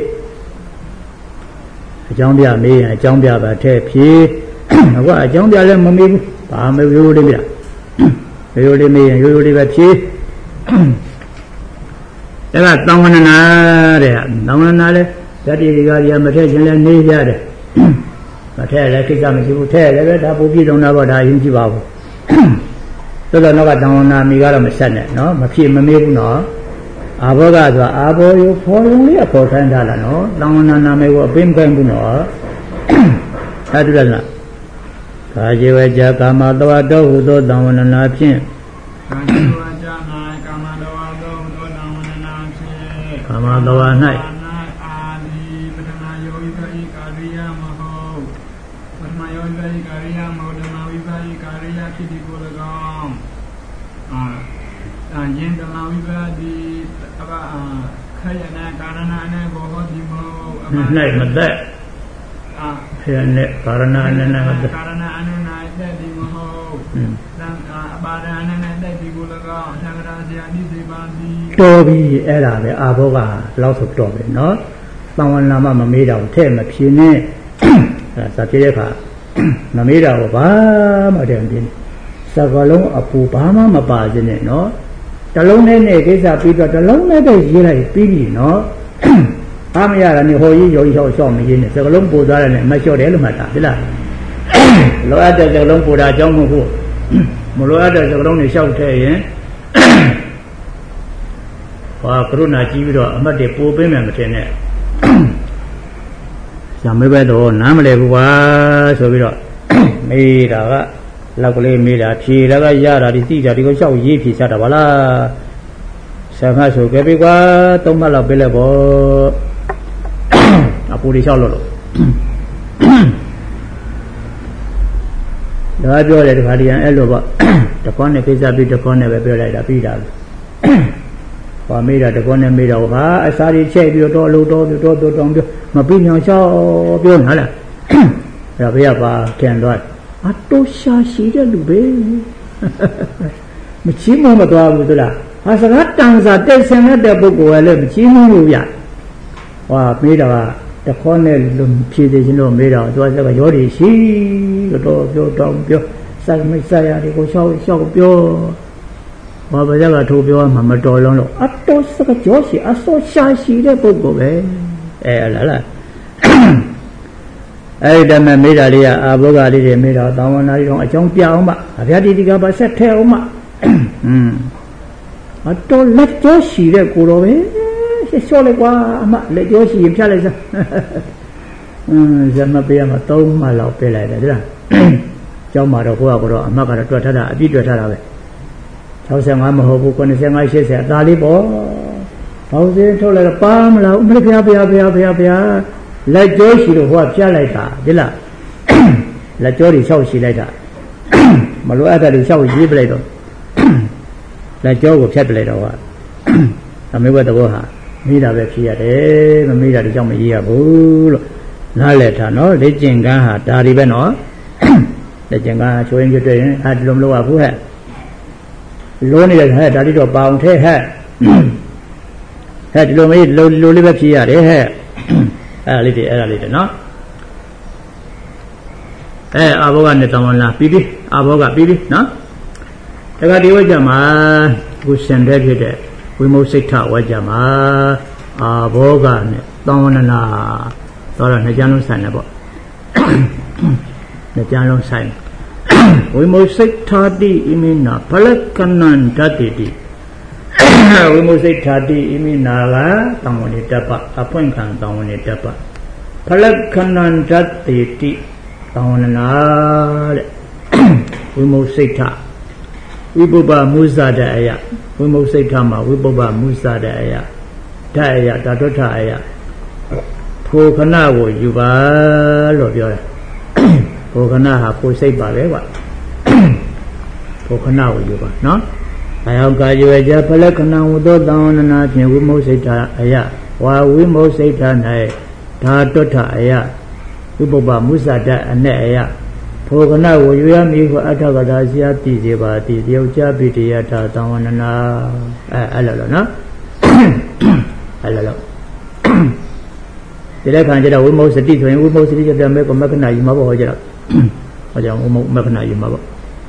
အကြောင်းပြမေးရင်အကြောင်းပြပါထဲဖြေအခုအကြောင်းပြလည်းမမေးဘူးဘာမရိုးလေးပြရိုးလေးမေးရင်ရိုးလေးပဲဖြေအဲ့ဒါတောင်းဝန္ဒနာတဲ့တောင်းဝန္ဒနာလဲဇတိဒီကကြီးမထည့်ခြင်းလဲနေရတယ်မထည့်လည်းကိစ္စမရှိဘူးထည့်လည်းပဲဒါပူပြည့်စုံတာပေါ့ဒါအရင်ကြည့်ပါဘူးသို့တော့တော့တောင်းဝန္ဒနာမိကတော့မဆက်နဲ့နော်မဖြစ်မမေးဘူးနော်အာဘောကဆိုတာအာဘောယဖော်လုံးလေးအဖော်ထိုင်းထားတာနော်တောင်းဝန္ဒနာမေကိုအပင်းကိုင်းဘူးနော်အဲ့ဒါလားကာယေဝကြကာမတဝတောဟုသောတောင်းဝန္ဒနာဖြင့်ကာယေဝကြ၌ကာမတဝတောဟုသောတောင်းဝန္ဒနာဖြင့်ကာမတဝ၌အာဒီပထမယောဂိကာရိယမဟုတ်ပထမယောဂိကာရိယမဟုတ်ဓမ္မဝိပါယိကာရိယဖြစ်ဒီကို၎င်းယင်ဓမ္မဝိပါတိအဘခယနာကာရဏနဲ့ဘောဟောဒီမဟုတ်အမှန်၌မသက်ခယနဲ့ကာရဏနဲ့မသက်ကာရဏအနေနဲ့တဲ့ဒီမဟုတ်သံအပါဒအနေနဲ့တဲ့ဒီကို၎င်းသံဃာဆရာနိစေပါတိတော်ပြီအဲ့ဒါပဲအာဘောကလောက်ဆိုတော်ပြီနော်သံဝန္ဒနာမမေးတာကိုထဲ့မဖြေနဲ့အဲ့ဒါပြည့်တဲ့အခါမမေးတာကိုဘာမှတည်းမပြင်းစကလုံးအပူဘာမှမပါခြင်းနဲ့နော်တလုံးနဲ့ကိစ္စပြီးတော့တလုံးနဲ့ပဲရေးလိုက်ပြီးပြီနော်အားမရတာနေဟိုကြီးရောကြီးလျှောက်မရေးနဲ့စကလုံးပူသွားတယ်နဲ့မလျှော့တယ်လို့မှတ်တာဟုတ်လားလိုအပ်တဲ့စကလုံးပူတာအကြောင်းမဟုတ်ဘူးမလိုအပ်တဲ့စကလုံးတွေလျှောက်ထဲရင်ဟာကရုဏာကြီးပြီးတော့အမှတ်တွေပိုပေးမယ်မထင်နဲ့ဇာမေဘဲတော့နားမလဲဘူးပါဆိုပြီးတော့မေးတာကလောက်ကလေးမေးတာဖြေလည်းကရတာဒီသိတာဒီကိုလျှောက်ရေးဖြေချတာပါလားဆံခါဆိုခဲ့ပြီကွာ3မှတ်လောက်ပေးလိုက်ပေါ့အပူတွေလျှောက်လို့ဒါပြောတယ်ဒီခါဒီရန်အဲ့လိုပေါ့တကောနဲ့ကိစ္စပြီးတကောနဲ့ပဲပြောလိုက်တာပြီးတာဟောမေးတာတကောနဲ့မေးတော့ဟာအစာတွေချက်ပြီးတော့လို့တော့တောင်းပြောမပြီးမြောင်လျှောက်ပြောနားလားအဲ့ဒါဘေးကပါပြန်သွားအတိုးရှာရှိတဲ့လူပဲမချီးမွမ်းမသွားဘူးသလားဟာစကားတန်စာတက်ဆင်တဲ့ပုဂ္ဂိုလ်ကလည်းမချီးမွမ်းဘူးဗျဟောမေးတာကတခေါနဲ့လူဖြည့်သေးခြင်းတော့မေးတာသူကစကားရောတွေရှိတော့ပြောတောင်းပြောစိုက်မိတ်ဆက်ရတယ်ကိုရှောက်ပြောဟောဘာကြကထိုးပြောမှမတော်လုံးလို့အတိုးစကားကြောရှိအစောရှာရှိတဲ့ပုဂ္ဂိုလ်ပဲလားအဲ့ဒီတည်းမေးတာလေးကအာဘောဂလေးတွေမေးတာတောင်းဝန္ဒနာလေးတော့အကြောင်းပြအောင်ပါအဗျာတိတိကပါဆက်ထဲအောင်ပါအတော်လက်ကျော်ရှိတဲ့ကိုတော်ပဲရှော့လိုက်ကွာအမလက်ကျော်ရှိရင်ဖြတ်လိုက်စမ်းဇမပေးရမှာ3မှလောက်ပေးလိုက်တယ်ဒီလားကျောင်းမှာတော့ကိုကတော့အမကတော့တွက်ထားတာအပြည့်တွက်ထားတာပဲ65မဟုတ်ဘူး95 80အသာလေးပေါ့ဘောင်းစင်းထုတ်လိုက်တော့ပါမလားဥမလေးဖျားလက်ကျော်ရှိလို့ဟိုကဖြတ်လိုက်တာဒီလားလက်ကျော်တွေလျှောက်ရှိလိုက်တာမလိုအပ်တဲ့တွေလျှောက်ရေးပလိုက်တော့လက်ကျော်ကိုဖြတ်ပလိုက်တော့ကအမေဘတ်တော်ဟာမိတာပဲဖြစ်ရတယ်မမိတာတကြောင်မရေးရဘူးလို့နားလည်ထားနော်လက်ကျင်ကန်းဟာဒါဒီပဲနော်လက်ကျင်ကန်းချိုးရင်ပြတွေ့ရင်ဒီလိုမလုပ်ရဘူးဟဲ့လိုနေတဲ့ဟဲ့ဒါလေးတော့ပါအောင်ထဲဟဲ့ဒီလိုမေးလိုလေးပဲဖြစ်ရတယ်ဟဲ့အဲ့ဒါလေးတွေနော်အာဘောကနဲ့တောင်းလာပြီးပြီအာဘောကပြီးပြီနော်တခါဒီဝကြမှာကိုရှင်တဲ့ဖြစ်တဲ့ဝိမုတ်စိတ်ထဝကြမှာအာဘောကနဲ့တောင်းဝန္ဒနာတော့နှစ်ကြမ်းလုံးဆိုင်တယ်ပေါ့နှစ်ကြမ်းလုံးဆိုင်ဝိမုတ်စိတ်ထာတိဣမိနာဖလကနန္တတိတိဝိမုစိတ်ထာတိဣမိနာကတောင်းဝနေတပအဖွင့်ခံတောင်းဝနေတပဖလကနန္တတိတိတောင်းဝနာတဲ့ဝိမုစိတ်ထဝိပုပ္ပမုဇ္ဇတဲ့အယဝိမုစိတ်ထမှာဝိပုပ္ပမုဇ္ဇတဲ့အယဓာအယဓာတုထအယဖိုခဏကိုယူပါလို့ပြောတယ်ဖိုခဏဟာကိုစိတ်ပါပဲကွာဖိုခဏကိုယူပါနော်အယောကာရွယ်ကြဖလက္ခဏံဝတ္တသံဝန္ဒနာဖြင့်ဝိမုစိတ်ထအယဝါဝိမုစိတ်ထ၌ဓာတုထအယဝိပုပ္ပမုဇ္ဇတအနဲ့အယဖိုခဏကိုယူရမည်ကိုအထကထာဆရာသိစေပါသည်တယောက်ကြပိတယထသံဝန္ဒနာအဲ့လိုနော် Hello. Thì đây khán giả đâu Umo City thôi, Umo City cho mấy con mấy cái này mà bỏ giờ, bây giờ mấy cái này mà bỏ.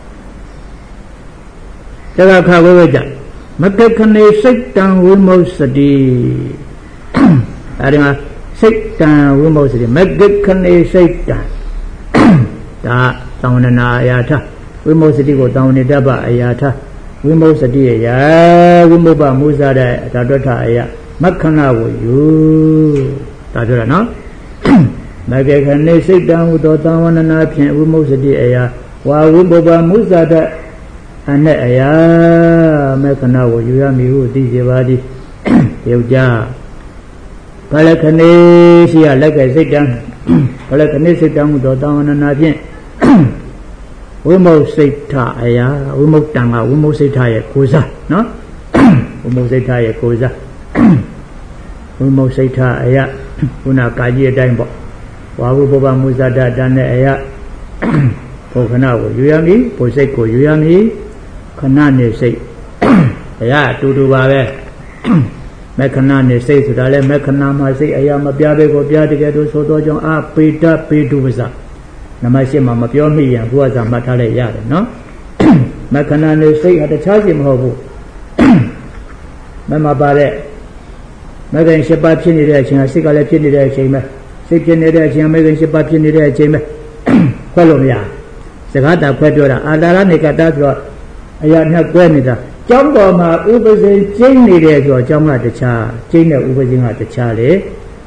Thế là khá với vậy, mấy cái khán này sách tăng Umo City, đây mà sách tăng Umo City, mấy cái khán này sách tăng, đã tăng lên là tha, Umo City của tăng lên đã bà tha, Umo City Umo bà mua ra đây, đã đốt tha mất khả năng của you, ta cho là nó, mấy cái khán này sách tăng của tăng lên là phiền Umo City và Umo bà mua ra đây. Anh ấy mấy cái nào của chúng mi hữu tí gì vậy đi điều tra, cái này cái này xí là cái gì đó, cái này cái này gì đó của tao nó nói chuyện, uống một xí thà uống một tàng uống một xí thà cố ra, nó, uống một xí thà cố ra, uống một xí thà uống nào cái gì đây bỏ, và uống bao mua ra đây này bộ cái nào của chúng mi, bộ xí của chúng mi khả năng này xây, tu ba về, mấy khả năng này xây rồi đấy, mấy khả năng mà xây, mà bia về có bia thì cái đồ số đó trong pê tu bây giờ, nằm ở xem mà bia mi à, vua già mà thay lại đấy, nó, mấy khả năng này xây, hạt trái gì mà hậu vụ, mấy mà bà đấy, mấy cái xe ba phiên đi đấy, chính là xây cái phiên đi đấy, chính mà, xây phiên đi đấy, chính là mấy cái xe ba phiên đi đấy, chính mà, khoai lồng ya, sẽ khá ta khoai biểu là, ra này cái ta rồi. Nó quen người ta trong đó mà Upasin chính này để cho trong là được cha chính là Upasin là được cha đấy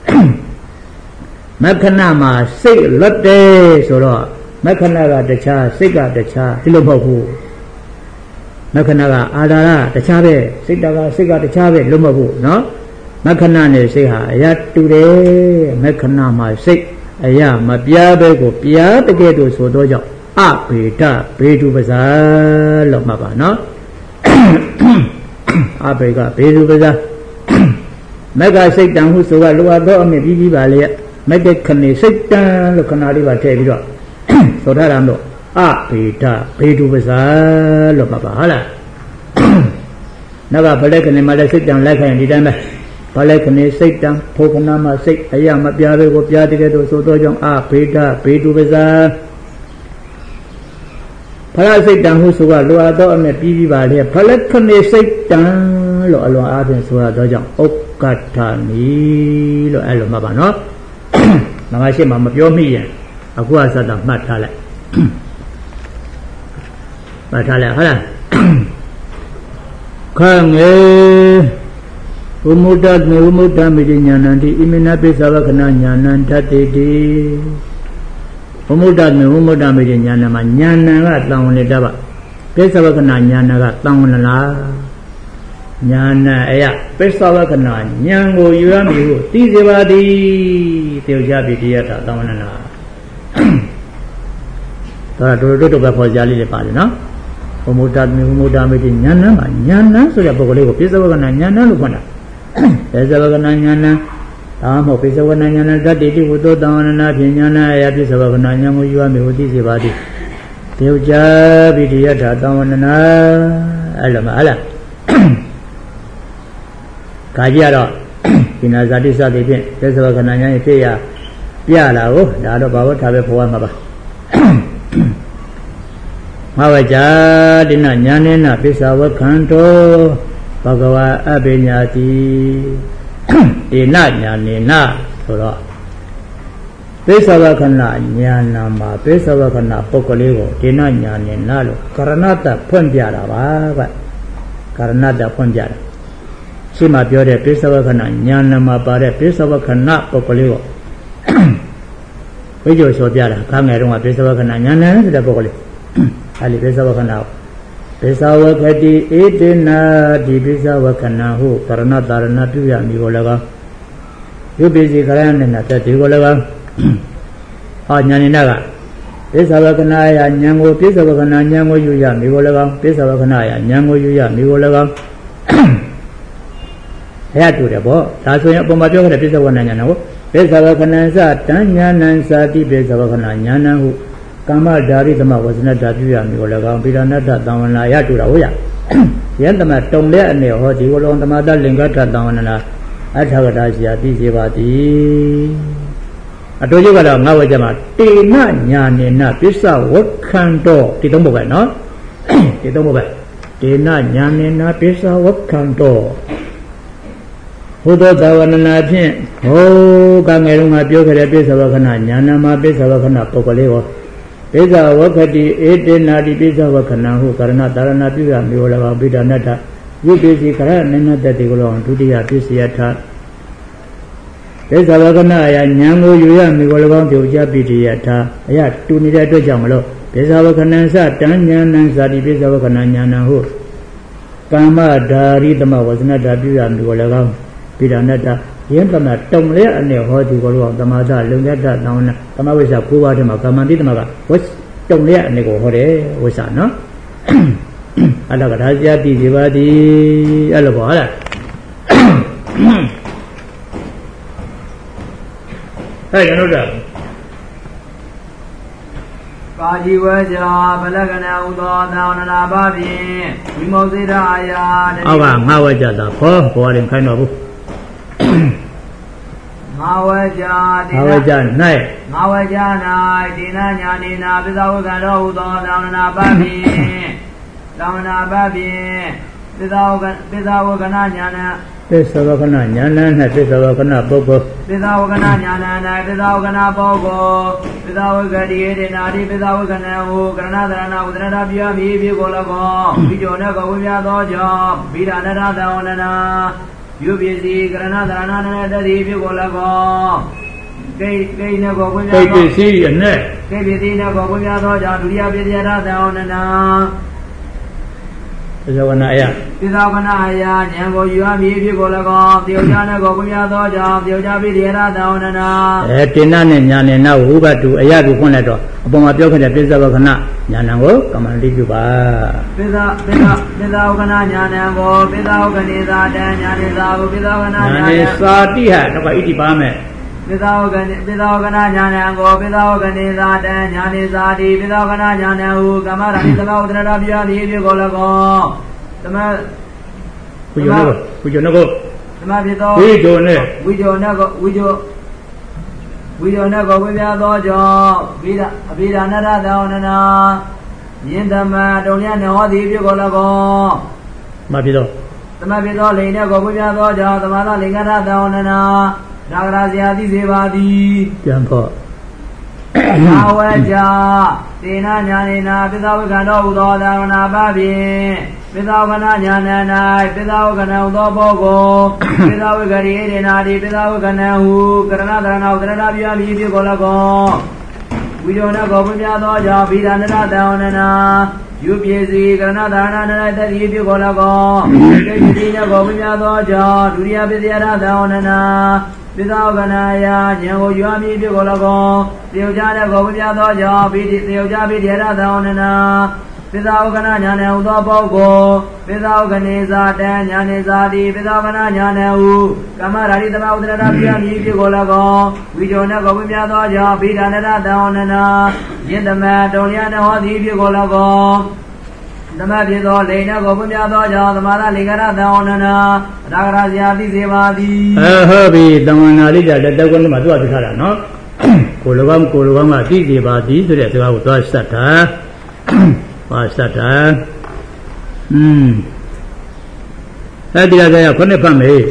mấy khả năng mà xích lót đê rồi đó mấy khả năng là được cha xích là được cha thì lúc hậu mấy khả năng là Adara được cha về xích là được cha về lúc hậu nó mấy khả năng này xích hả tu đấy mấy khả năng mà xích mà bia về của bia tới cái đồ số đó cho bê tu bây giờ lộc mà bà nó bê tu bây giờ mấy cái sách tăng hút số lúc đó mình đi bà liền mấy cái khẩn này sách tăng lúc khẩn nào đi bà chơi đi rồi số đó làm được bê tu bây giờ lộc mà bà là nó bảo phải lấy khẩn này mà lấy sách tăng lấy khẩn đi đây mà phải lấy khẩn này sách tăng phô khẩn nào mà sách mà bia về của bia thì cái đồ số đó trong bê tu bây giờ phải là xây tăng hút số lo đó anh bị bà liền phải là con này xây tăng lo áp trên số đó chẳng ốc cát thani lo ai lo mà bà nó mà xem mà biểu mi à aku asa đã mất thà lại hả khang umuta mi di nyanan di imina pesava kana nyanan thate di umuta mi di nyanan ma nyanan ga tawon le da ba pesava kana nyanan ga tawon la nyanan pesava kana nyan ko yu ya mi ho ti se ba di teo ja bi di ya ta tawon la ta do ba pho ja li le pa le no umuta mi di nyanan ma nyanan so ya bo ko le ko pesava kana nyanan lo khona pesavakana nyana tamo pesavakana nyana dati uto tawana nyana ya pesavakana nyango yuwa mehoti sebadi teuja vidiyata tawana ala kaji aro kina zati sati pin pesavakana nyani peya piya la ho dado bawa thabe phowa ma ba mawaja dina nyanena pesavakanto Bhagava Abhinyati Dina Nyanina Sura Pesavakana Nyanama Pesavakana Pokolego Dina Nyanina Karanata Punjara Baba Karanata Punjara Sima Piore Pesavakana Nyanama Pare Pesavakana Pokolego Vijo Sopiara Kangaruma Pesavakana Nyana Sida Pokole Ali Pesavakana Pesavakati etina di pesavakana ho karana tarana tuya mi ko laga yubisi karana na ta ti ko laga nyanina ga pesavakana ya nyango pesavakana nyango yu ya mi ko laga pesavakana ya nyango yu ya mi ko laga ya tu de bo ta so yin apoma pyo ga pesavakana nyana ko pesavakana sa tanyana sa ti pesavakana nyana ho Kama dari tema wasna dari ya mi ko laga pirana ta tawana ya tu ra ho ya yan tema tong le ane ho di ko long tema da lingga ta tawana la Athagata Siati Sivati Atoyogala Navajama Tina Nyanina Pisa Wakanto Titomboga no Titomboga Tina Nyanina Pisa Wakanto Hudo Davanana Pin Oh Gangerunga Pioka Pisa Wakana Nyanama Pisa Wakana Pokoleo Pisa Wakati Edena di Pisa Wakana Hu Karana Darana Pisa Miola Bida Nata Yupisi Karana Tatigolo Tudia Pisiata Pisa Wakana Yango Yuya Migolavan Tuja Pidiata Ayat Tunida Jamalo Pisa Wakana Satan Sadi Pisa Wakana Yana Hu Kama Dari Dama was not a Pisa Migolavan Pida Nata Yentama Tomle and the Hoti Golo Tamada Lungata down Tamawisa Kuba Kamandi Maga what's Tomle and the Hore was no Alagatasia Divadi Alabala Hey, another Kaji Waja, Balagana Udo, down and Ababi, Mimosida, Mawaja, for in kind of Mawaja, night. Mawaja, Dina Yanina, without Gado, down and Ababi, down and Ababi, without Ganana. Pesavakana Yana, Pesavakana Bogo, without Ganana, without Gana Bogo, without Gadi, Nadi, without Gana, Granada, Udanabia, Bibi Golago, Bijona Govia Dojo, Bidana Downana, UBC, Granada, the Bibi Golago, Gay Nago, KPC and Net, Gabina Govia Doja, Duria Bidiana Downana. Zavanaya. Tizavanaya, Jango, you are Bibi Golago, the Ojana Govia Doja, the Ojabi Diana Downana. Tinan and Yanina, Uba to Ayabu Conato, upon my joke at the Pizavana, Yanango, come and leave you by Pizavana, Yanango, Pizavaniza, Yaniza, Pizavana, Sati had about 80 Bame. Pizavana, Yanango, Pizavaniza, Yaniza, Pizavana, Yanahu, Gamara, Pizavana, Bibi Golago. We don't know. We don't know. We are dojo. Vida nada downana. Yendama, don't know the Golago. Mabido. The Mabido, Lena, Govia dojo, the Mala Lingana downana. Nagrazia di Zevadi. Jampo. Awaja, Tina Yanina, Pizavano, Dona Babi. Without Ganana, without Ganao Bogo, without Gari, Nadi, without Ganau, Granada, Granabia, Bibi Golago. We don't know Govia Doja, Vidana Downana, UPC, Granada, the Bibi Golago, Gavina Govia Doja, Duria Bidiana Downana, without Ganaya, Jango Yami Golago, the Ojana Govia Doja, the Ojabi Diana Downana. Without Ganana, Bogo, without Ganeza, Yanezadi, without Ganana, Camaradi, the Maudanabia, Nibi Golago, we don't know Govia Doja, Bidana Downana, Yendama, Doniana, Nibi Golago, the Mabido, Lena, Govia Doja, the Mala Ligara Downana, Ragrazia, Zivadi. Herbie, the Manalida, the Dagon Madua, no? Kulawam, Zivadi, so that's how to start. Pasata. Adia Conepame.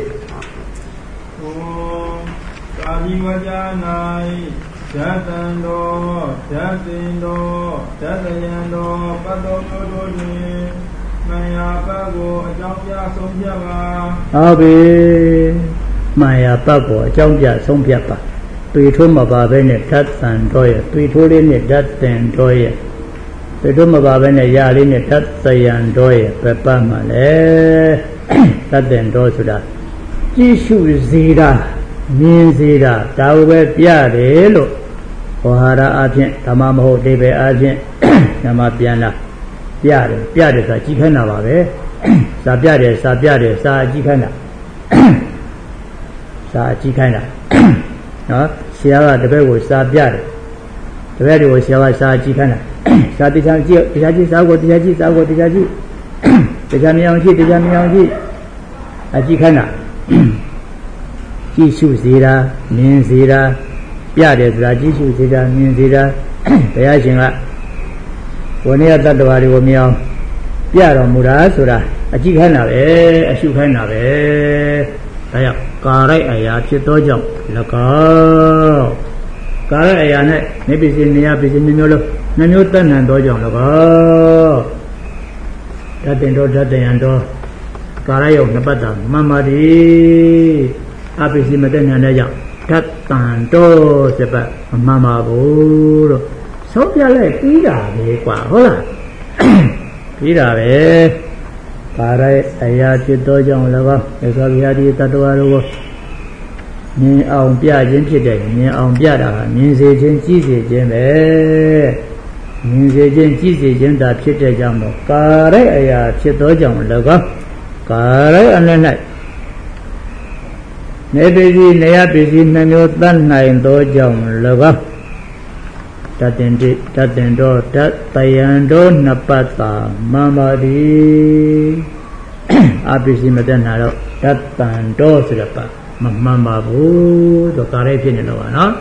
Oh, Kajiwajanai, Jatando, Jatindo, Jatayando, Padodoni, Maya Pago, Jompia Sompiava. Abe Maya Pago, Jompia Sompiapa. Tuituma Babene, Tats and Toya, Tuitulin, Tats and Toya. The Dumababene Yalin, Tatsayan Doy, Pepamale, Taten Dosuda. Jishu Zira, Min Zira, Tawe Piarelo, Ohara Agent, Tamamo Debe Agent, Namapiana, Piare, Piare, Chicana, Sapiare, Sapiare, Sa Chicana, Sa Chicana, Sierra, the Bego, Sapiare, the very was Sierra Sa Chicana. Satisfaction, Sago, Tijaji, Tejamianji, Ajikana. ကြည့်ရှုစေတာမြင်စေတာပြတယ်ဆိုတာကြည့်ရှုစေတာမြင်စေတာဘုရားရှင်ကဝိနည်းတတ္တဝါတွေကိုမြင်အောင်ပြတော်မူတာဆိုတာအကြည့်ခိုင်းတာပဲအရှုခိုင်းတာပဲဒါကြောင့်ကာရိုက်အရာဖြစ်သောကြောင့်၎င်းကာရိုက်အရာနဲ့နေပစ္စည်းနေရပစ္စည်းမျိုးလုံးနှမျိုးတတ်နိုင်သောကြောင့်၎င်းဓာတ်တင်တော်ဓာတ်တယံတော်ကာရယုတ်နှစ်ပတ်သာမှန်ပါသည်အပစ္စည်းမတတ်နိုင်တဲ့ကြောင့်ဓာတ်တန်တော်စပတ်မှန်ပါဘူးလို့ဆုံးပြလိုက်ပြီးတာပဲကွာဟုတ်လားပြီးတာပဲကာရအရာဖြစ်သောကြောင့်၎င်းဧကဗျာတိတတ္တဝါတို့ကိုမြင်အောင်ပြခြင်းဖြစ်တယ်မြင်အောင်ပြတာကမြင်စေခြင်းကြည့်စေခြင်းပဲမြင်စေခြင်းကြည့်စေခြင်းသာဖြစ်တဲ့ကြောင့်တော့ကာရအရာဖြစ်သောကြောင့်၎င်းကာရအနက်၌နေပစ္စည်းနေရပစ္စည်းနှမျိုးတတ်နိုင်သောကြောင့်၎င်းတတ်တင်တိတတ်တင်တော်တတ်တယံတော်နှစ်ပတ်သာမှန်ပါသည်အပစ္စည်းမတတ်နိုင်တော့တတ်တန်တော်ဆိုတဲ့ပတ်မမှန်ပါဘူးတော့ကာရဖြစ်နေတော့ပါနော်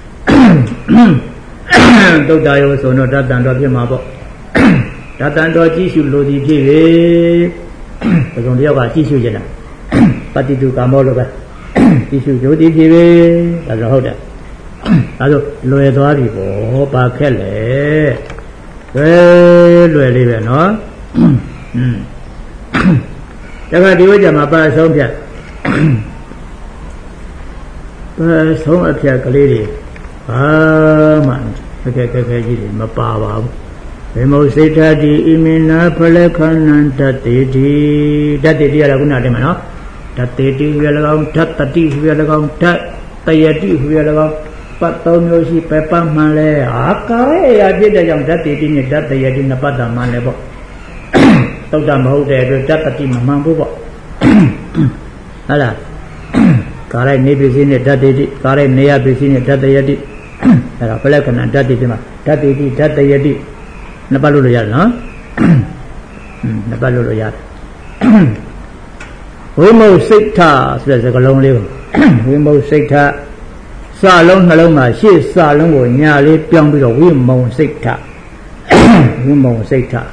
တုတ်တာရောဆိုတော့တတ်တန်တော်ဖြစ်မှာပေါ့တတ်တန်တော်ကြည့်ရှုလို့ဒီဖြစ်လေဘုံတယောက်ကကြည့်ရှုကြလားပฏิတုကာမောလို့ပဲကြည့်ရှုကြိုးဒီဖြစ်ပဲဒါဆိုဟုတ်တယ်ဒါဆိုလွယ်သွားပြီပေါ့ပါခက်လေလွယ်လေးပဲနော်ဒါကဒီဝိကြမှာပါဆုံးဖြတ်ပါဆုံးအဖြတ်ကလေးတွေဘာမှခက်ကြီးတွေမပါပါဘူးဝိမုတ်စိတ်ဓာတိဣမိနာဖလခဏံတတေတိတတေတိရတာခုနတည်းမှာနော်တတေတိဟူရ၎င်းဓာတတိဟူရ၎င်းဓာတယတိဟူရ၎င်းပတ်သုံးမျိုးရှိပဲပတ်မှန်လဲအာကာရဲ့အရာဖြစ်တဲ့ကြောင့်ဓာတေတိနဲ့ဓာတယတိနှစ်ပတ်တာမှန်လဲပေါ့သုတ်တမဟုတ်တဲ့အတွက်ဓာတတိမမှန်ဘူးပေါ့ဟုတ်လားကာရဲ့နေပစ္စည်းနဲ့ဓာတေတိကာရဲ့နေရပစ္စည်းနဲ့ဓာတယတိအဲ့ဒါဖလခဏဓာတေတိမှာဓာတေတိဓာတယတိနှစ်ပတ်လို့ရတယ်နော်နှစ်ပတ်လို့ရတယ်ဝိမုတ်စိတ်ထဆိုတဲ့စကားလုံးလေးကိုဝိမုတ်စိတ်ထစလုံးနှလုံးမှာရှေ့စလုံးကိုညာလေးပြောင်းပြီးတော့ဝိမုံစိတ်ထဝိမုံစိတ်ထ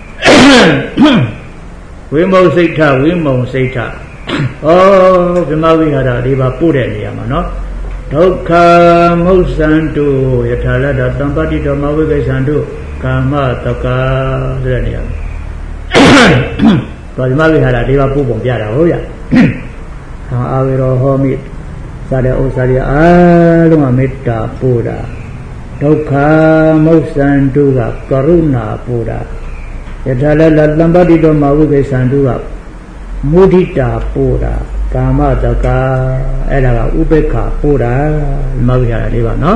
ဝိမုံစိတ်ထဝိမုံစိတ်ထဩဗြဟ္မဝိဟာရဒီပါပို့တဲ့နေရာမှာနော်ဒုက္ခမုစ္ဆန္တုယထာလတ္တသံပတ္တိဓမ္မဝိကိစ္ဆန္တုကာမတက္ကဆိုတဲ့နေရာဗြဟ္မဝိဟာရဒီပါပို့ပုံပြတာဟုတ်ရအာဝေရောဟောမိစတဲ့ဥစ္စာတွေအားလုံးကမေတ္တာပို့တာဒုက္ခမုစ္ဆန္တုကကရုဏာပို့တာယထာလတ္တသံပတ္တိဓမ္မဝိကိစ္ဆန္တုကမုဒိတာပို့တာကာမတက္ကအဲ့ဒါကဥပေက္ခပို့တာမဟုတ်ရတာလေးပါနော်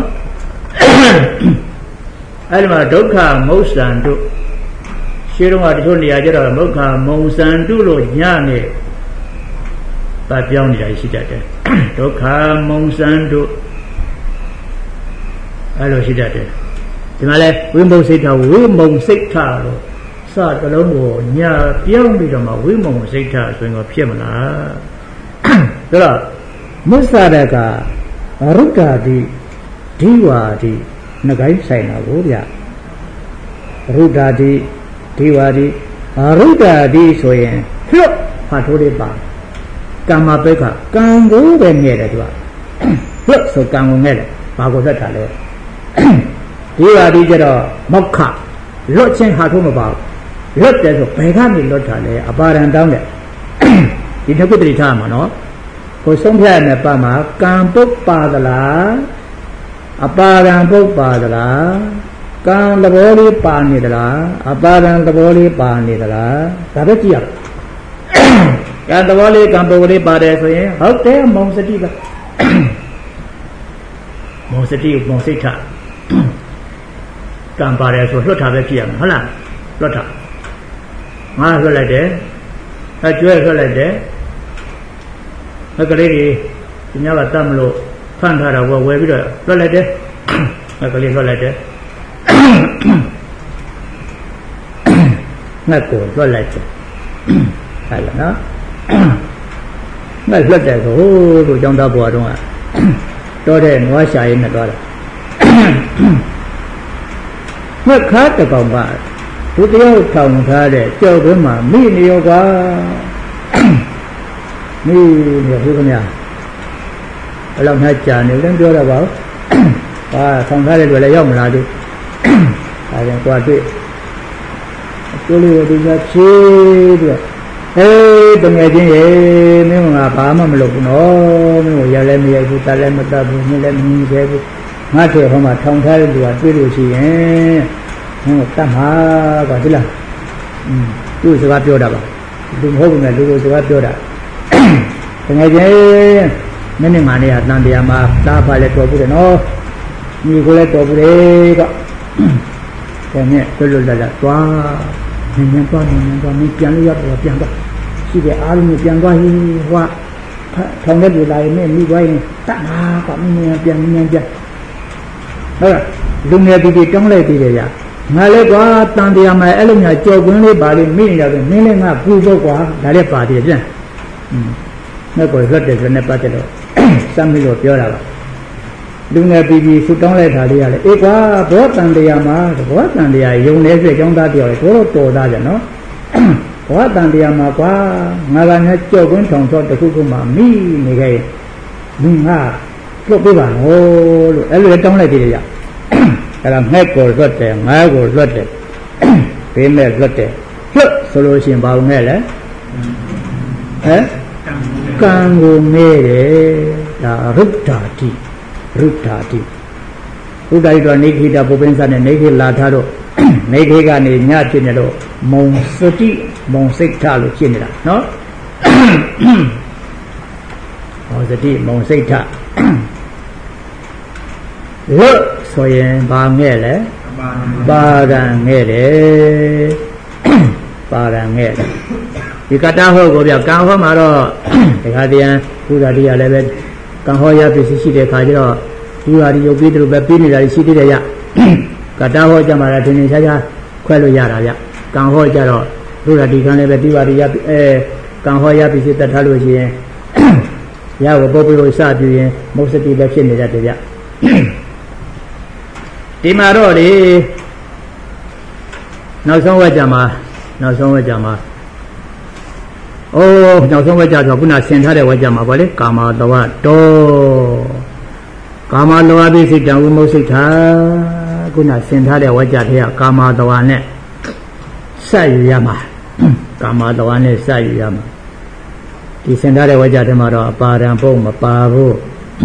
အဲ့ဒီမှာဒုက္ခမုစ္ဆန္တုရှင်းတော့တချို့နေရာကျတော့ဒုက္ခမုစ္ဆန္တုလို့ညနေပတ်ပြောင်းနေတာရှိတတ်တယ်ဒုက္ခမုစ္ဆန္တုအဲ့လိုရှိတတ်တယ်ဒီမှာလဲဝိမုတ်စိတ်ထဝိမုံစိတ်ထလို့စတလုံးကိုညာပြောင်းပြီးတော့မှဝိမုံစိတ်ထဆိုရင်ဖြစ်မလားဒါတော့မုစ္ဆရကအရုဒ္ဓတိဒီဝါတိနှကိုင်းဆိုင်တာကိုဗျရုဒ္ဓတိဒီဝါတိအရုဒ္ဓတိဆိုရင်လှုပ်ဖတ်ထိုးလေးပါကမ္မပိက္ခကံကိုပဲငဲ့တယ်သူကလှုပ်ဆိုကံကိုငဲ့တယ်ဘာကိုသက်တာလဲဒီဝါတိကျတော့မောက္ခလွတ်ချင်းဟာထိုးမပါဘူးလွတ်တယ်ဆိုဘယ်ကနေလွတ်တာလဲအပါရံတောင်းတယ်ဒီတစ်ခုတည်းထားမှာနော်ကိုဆုံးဖြတ်ရတဲ့ပတ်မှာကံပုပ္ပါဒလားအပါရံပုပ္ပါဒလားကံသဘောလေးပါနေသလားအပါရံသဘောလေးပါနေသလားဒါပဲကြည့်ရကံသဘောလေးကံပုဂ္ဂလေးပါတယ်ဆိုရင်ဟုတ်တယ်မုံစတိပဲမုံစတိမုံစိတ်ထကံပါတယ်ဆိုလွတ်တာပဲကြည့်ရမှာဟုတ်လားလွတ်တာငါလွတ်လိုက်တယ်အကျွဲလွတ်လိုက်တယ်ကလေးတွေဒီညကတတ်မလို့ဖန်ထားတာကိုဝယ်ပြီးတော့လွတ်လိုက်တယ်ကလေးလွတ်လိုက်တယ်ငါကိုလွတ်လိုက်တယ်ဟာလားနော်ငါလွတ်တယ်ဆိုလို့ကျောင်းသားဘွားတော့တော့တဲ့နွားရှာရင်းနဲ့သွားတာငါခါတကောင်ပါသူတယောက်ထောင်ထားတဲ့ကြောက်တွင်းမှာမိနေရောကွာမိနေဟုတ်ကဲ့များဘယ်လောက်မှကြာနေလဲပြောရပါဦးဟာထောင်ထားတဲ့လူလည်းရောက်မလာသေးဒါကြောင့်ကြွားတွေ့ကိုလေးတို့ကဖြေးပြီးတငယ်ချင်းရေမင်းကဘာမှမလုပ်ဘူးနော်မင်းကိုရလည်းမရဘူးတလည်းမတတ်ဘူးမင်းလည်းမမြင်သေးဘူးငါ့ထဲဟောမှာထောင်ထားတဲ့လူကတွေ့လို့ရှိရင်မင်းကိုတတ်မှာကွာဒီလားသူ့စကားပြောတာပါသူမဟုတ်ဘူးနဲ့လူတို့စကားပြောတာတငယ်ချင်းမင်းနဲ့ငါနဲ့ကတန်တရားမှာသားပါလဲတော်ဘူးတယ်နော်ညီကိုလည်းတော်ဘူးလေကဒါနဲ့လွတ်လွတ်လပ်လပ်သွားနင်းသွားမင်းပြန်လို့ရတော့ပြန်သွားရှိတဲ့အားလုံးပြန်သွားဟိဟွာထောင်တဲ့လူလာရင်မိသွားရင်တတ်မှာကမင်းပြန်ဟုတ်လားလူငယ်ပြည်တောင်းလိုက်သေးတယ်ရငါလည်းကွာတန်တရားမှာအဲ့လိုညာကြော်ကွင်းလေးပါလိမ့်မိနေတယ်မင်းလည်းငါပူဖို့ကွာဒါလည်းပါသေးပြန်မဲ့ကိုလွတ်တယ်ဆိုနေပတ်တယ်လို့စမ်းပြီးတော့ပြောတာပါလူငယ်ပြည်ဆူတောင်းလိုက်တာလေးရတယ်အေးကွာဘောတန်တရားမှာဘောတန်တရားယုံနေစေကျောင်းသားတယောက်လေတော်တော်သားကြနော်ဘောတန်တရားမှာကွာငါကလည်းကြော့ကွင်းထောင်ချောတစ်ခုခုမှမိနေခဲ့မင်းကလွတ်ပေးပါလို့အဲ့လိုတောင်းလိုက်သေးတယ်ရအဲ့ဒါငှက်ကိုလွတ်တယ်ငါးကိုလွတ်တယ်ဘေးမဲ့လွတ်တယ်လွတ်ဆိုလို့ရှိရင်ဘာလို့ငှက်လဲကံကိုမဲတယ်ဒါရုဒ္ဓာတိတော့နေခိတာပုပ္ပင်းစားနဲ့နေခိလာထားတော့နေခိကနေညဖြစ်နေတော့မုံစတိမုံစိတ်ထလို့ဖြစ်နေတာနော်ဟောစတိမုံစိတ်ထလွတ်ဆိုရင်ဘာငဲ့လဲပါရံငဲ့တယ်ပါရံငဲ့တယ်ဒီကတ္တဟောကိုပြကံဟောမှာတော့ဒီခါတည်းဘုရားတရားလည်းပဲကံဟောရပစ္စည်းရှိတဲ့ခါကျတော့ဒီဟာဒီရုပ်ပြီးတို့ပဲပြီးနေတာရှိသေးတယ်ရကတ္တဟောကြမှာလည်းထင်ထင်ရှားရှားခွဲလို့ရတာဗျကံဟောကြတော့ဘုရားဒီကံလည်းပဲဒီဟာဒီရကံဟောရပစ္စည်းတတ်ထားလို့ရှိရင်ရကိုပုပ်ပြီးလို့စပြရင်မုတ်စတိလည်းဖြစ်နေတတ်တယ်ဗျဒီမှာတော့လေနောက်ဆုံးဝက်ကြမှာအိုးနောက်ဆုံးဝက်ကြဆိုခုနဆင်ထားတဲ့ဝက်ကြမှာဗောလေကာမတဝတောကာမတဝပိစိတံဝိမုစိတ်ထာခုနဆင်ထားတဲ့ဝက်ကြထဲကကာမတဝနဲ့ဆက်ယူရမှာကာမတဝနဲ့ဆက်ယူရမှာဒီဆင်ထားတဲ့ဝက်ကြထဲမှာတော့အပါဒံပုံမပါဘူး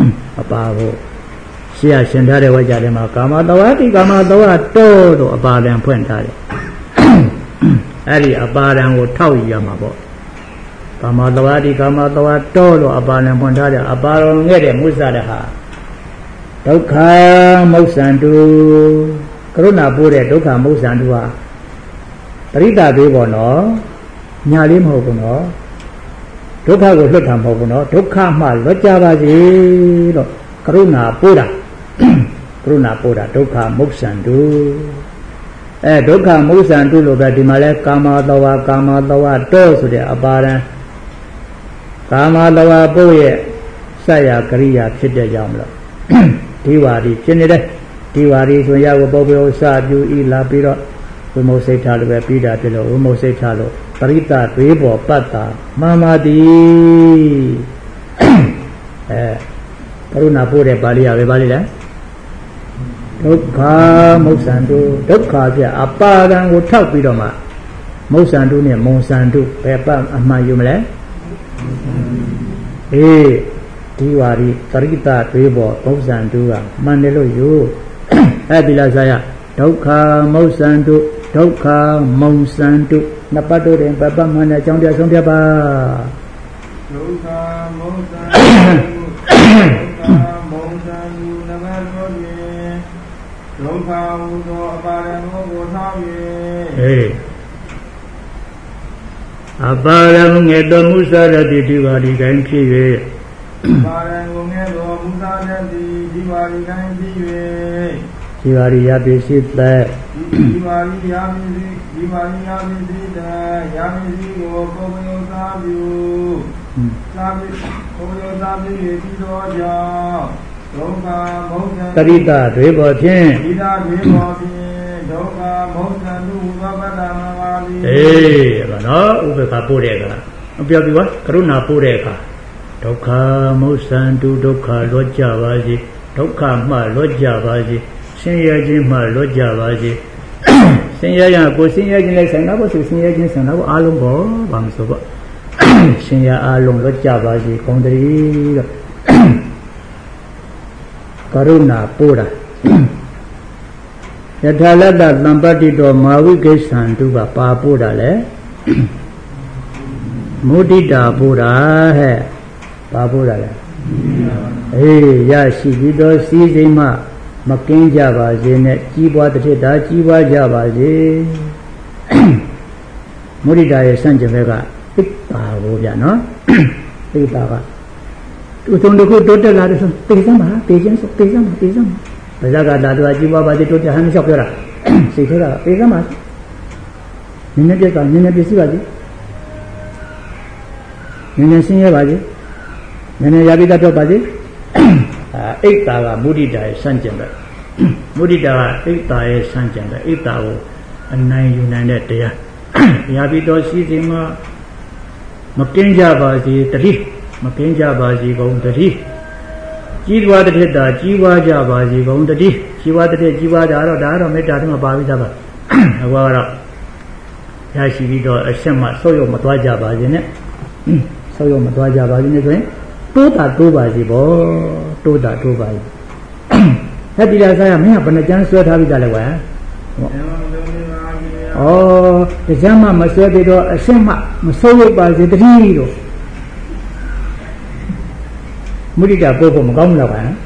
ရှေ့ဆင်ထားတဲ့ဝက်ကြထဲမှာကာမတဝတိကာမတဝတောတို့အပါဒံဖွင့်ထားတယ်အဲ့ဒီအပါဒံကိုထောက်ယူရမှာပေါ့ကာမတဝတိကာမတဝတောလို့အပါဒံဖွင့်ထားတယ်အပါဒံငဲ့တဲ့မုစ္ဆဒဟာဒုက္ခမုစ္ဆန္တုကရုဏာပို့တဲ့ဒုက္ခမုစ္ဆန္တုဟာပရိသတ်သေးပေါ့နော်ညာလေးမဟုတ်ဘူးနော်ဒုက္ခကိုလွတ်တာမဟုတ်ဘူးနော်ဒုက္ခမှလွတ်ကြပါစေလို့ကရုဏာပို့တာဒုက္ခမုစ္ဆန္တုဒုက္ခမုစ္ဆန္တုလို့ပဲဒီမှာလဲကာမတဝတောဆိုတဲ့အပါဒံကာမတဝပို့ရဲ့ဆက်ရကရိယာဖြစ်တဲ့ကြောင့်မလို့ဒီဝါဒီဖြစ်နေတယ်ဒီဝါဒီဆိုရကိုပုပ္ပယောစပြူဤလာပြီးတော့ဝိမုစိတ်ထားလို့ပဲပြီးတာဖြစ်လို့ဝိမုစိတ်ထားလို့ပရိသတ်တွေးပေါ်ပတ်တာမာမာတိကရုဏာပို့တဲ့ပါဠိရပဲပါဠိလဲဒုက္ခမုစ္ဆန္တုဒုက္ခပြအပါဒံကိုထောက်ပြီးတော့မှမုစ္ဆန္တုနဲ့မုံဆန္တုဘယ်ပတ်အမှန်ယူမလဲဒီဝါဒီပရိသတ်တွေးပေါ်မုစ္ဆန္တုကမှန်တယ်လို့ယူအဲ့ဒီလားဆရာဒုက္ခမုစ္ဆန္တုဒုက္ခမုံဆန္တုနှစ်ပတ်တို့တင်ပတ်မှန်တဲ့အကြောင်းတရားဆုံးဖြတ်ပါဒုက္ခမုစ္ဆန္တုမုံဆန္တုနမသောတိဒုက္ခဟူသောအပါဒံကိုထား၍အပါဒံငယ်တော်မူစာရတိဒီဝါဒီတိုင်းဖြစ်၍ပါရံကိုငယ်တော်မူစာရတိဒီဝါဒီတိုင်းဖြစ်၍ဒီဝါဒီယပိစိသက်ဒီဝါဒီယပိစိတယာပိစိကိုပုပ္ပယောသာပြုသာပိဘုံယောသာပိရေတိတော်ကြောင့်ဒုက္ခမုက္ခတရိတာတွေပေါ်ဖြင့်တရိတာတွေပေါ်ဖြင့်ဒုက္ခမုက္ခလူဝဘဒနာပါလိဘာနော်ဥပ္ပခါပို့တဲ့အခါပြောပြီးပါကရုဏာပို့တဲ့အခါဒုက္ခမုစ္ဆန္တုဒုက္ခလွတ်ကြပါစေဒုက္ခမှလွတ်ကြပါစေဆင်းရဲခြင်းမှလွတ်ကြပါစေဆင်းရဲရကိုဆင်းရဲခြင်းလည်းဆိုင်တာပေါ့ဆင်းရဲခြင်းဆိုင်တာပေါ့အားလုံးပေါ့ဘာမဆိုပေါ့ရှင်ရအားလုံးလွတ်ကြပါစေကောင်းတည်းတော့ကရုဏာပို့တာယထာလတ္တသံပတ္တိတောမာဝိကိစ္ဆန္တုကပါပို့တာလေမုဒိတာပို့တာဟဲ့ပါပို့တာလေအေးရရှိပြီးတော့စီးစိမ်မှမကင်းကြပါစေနဲ့ကြီးပွားတစ်ထစ်တာကြီးပွားကြပါစေမုဒိတာရဲ့စံကျင်ဘက်ကသိတာကိုဗျာနော်သိတာကသူသုံးတခုတိုးတက်လာတဲ့ဆိုသိစမ်းပါသိချင်းဆိုသိစမ်းပါသိစမ်းပါဘဇကတာတို့ကြီးပွားပါစေတိုးတက်ဟန်လျှောက်ပြောတာစိတ်ထဲကသိစမ်းပါနည်းနည်းပြက်ကနည်းနည်းပြစီပါစေနည်းနည်းဆင်းရဲပါစေနည်းနည်းရပိတာပြောပါစေအိတ်တာကမုဒိတာရဲ့စံကျင်ဘက်မုဒိတာကအိတ်တာရဲ့စံကျင်ဘက်အိတ်တာကိုအနိုင်ယူနိုင်တဲ့တရားရပိတော်ရှိစဉ်မှာမကင်းကြပါစေတတိမကင်းကြပါစေကုန်တတိကြီးပွားတဲ့တာကြီးပွားကြပါစေကုန်တတိကြီးပွားတဲ့ကြီးပွားတာတော့ဒါတော့မေတ္တာတွေမှာပါပြီးသားပါဟောတော့ရရှိပြီးတော့အဆက်မှဆုပ်ယုံမသွားကြပါစေနဲ့ဆုပ်ယုံမသွားကြပါစေနဲ့ဆိုရင်တိုးတာတိုးပါစေပေါ့တိုးတာတိုးပါစေဟဲ့ဒီလားဆိုင်ကမင်းကဘယ်နှကျန်းဆွဲထားပြီးသားလဲကွာဩတရားမှမဆွဲသေးတော့အရှင်းမှမဆုံးရပါစေတတိတော့မုဒိတာပို့ဖို့မကောင်းဘူးလားကွာဟမ်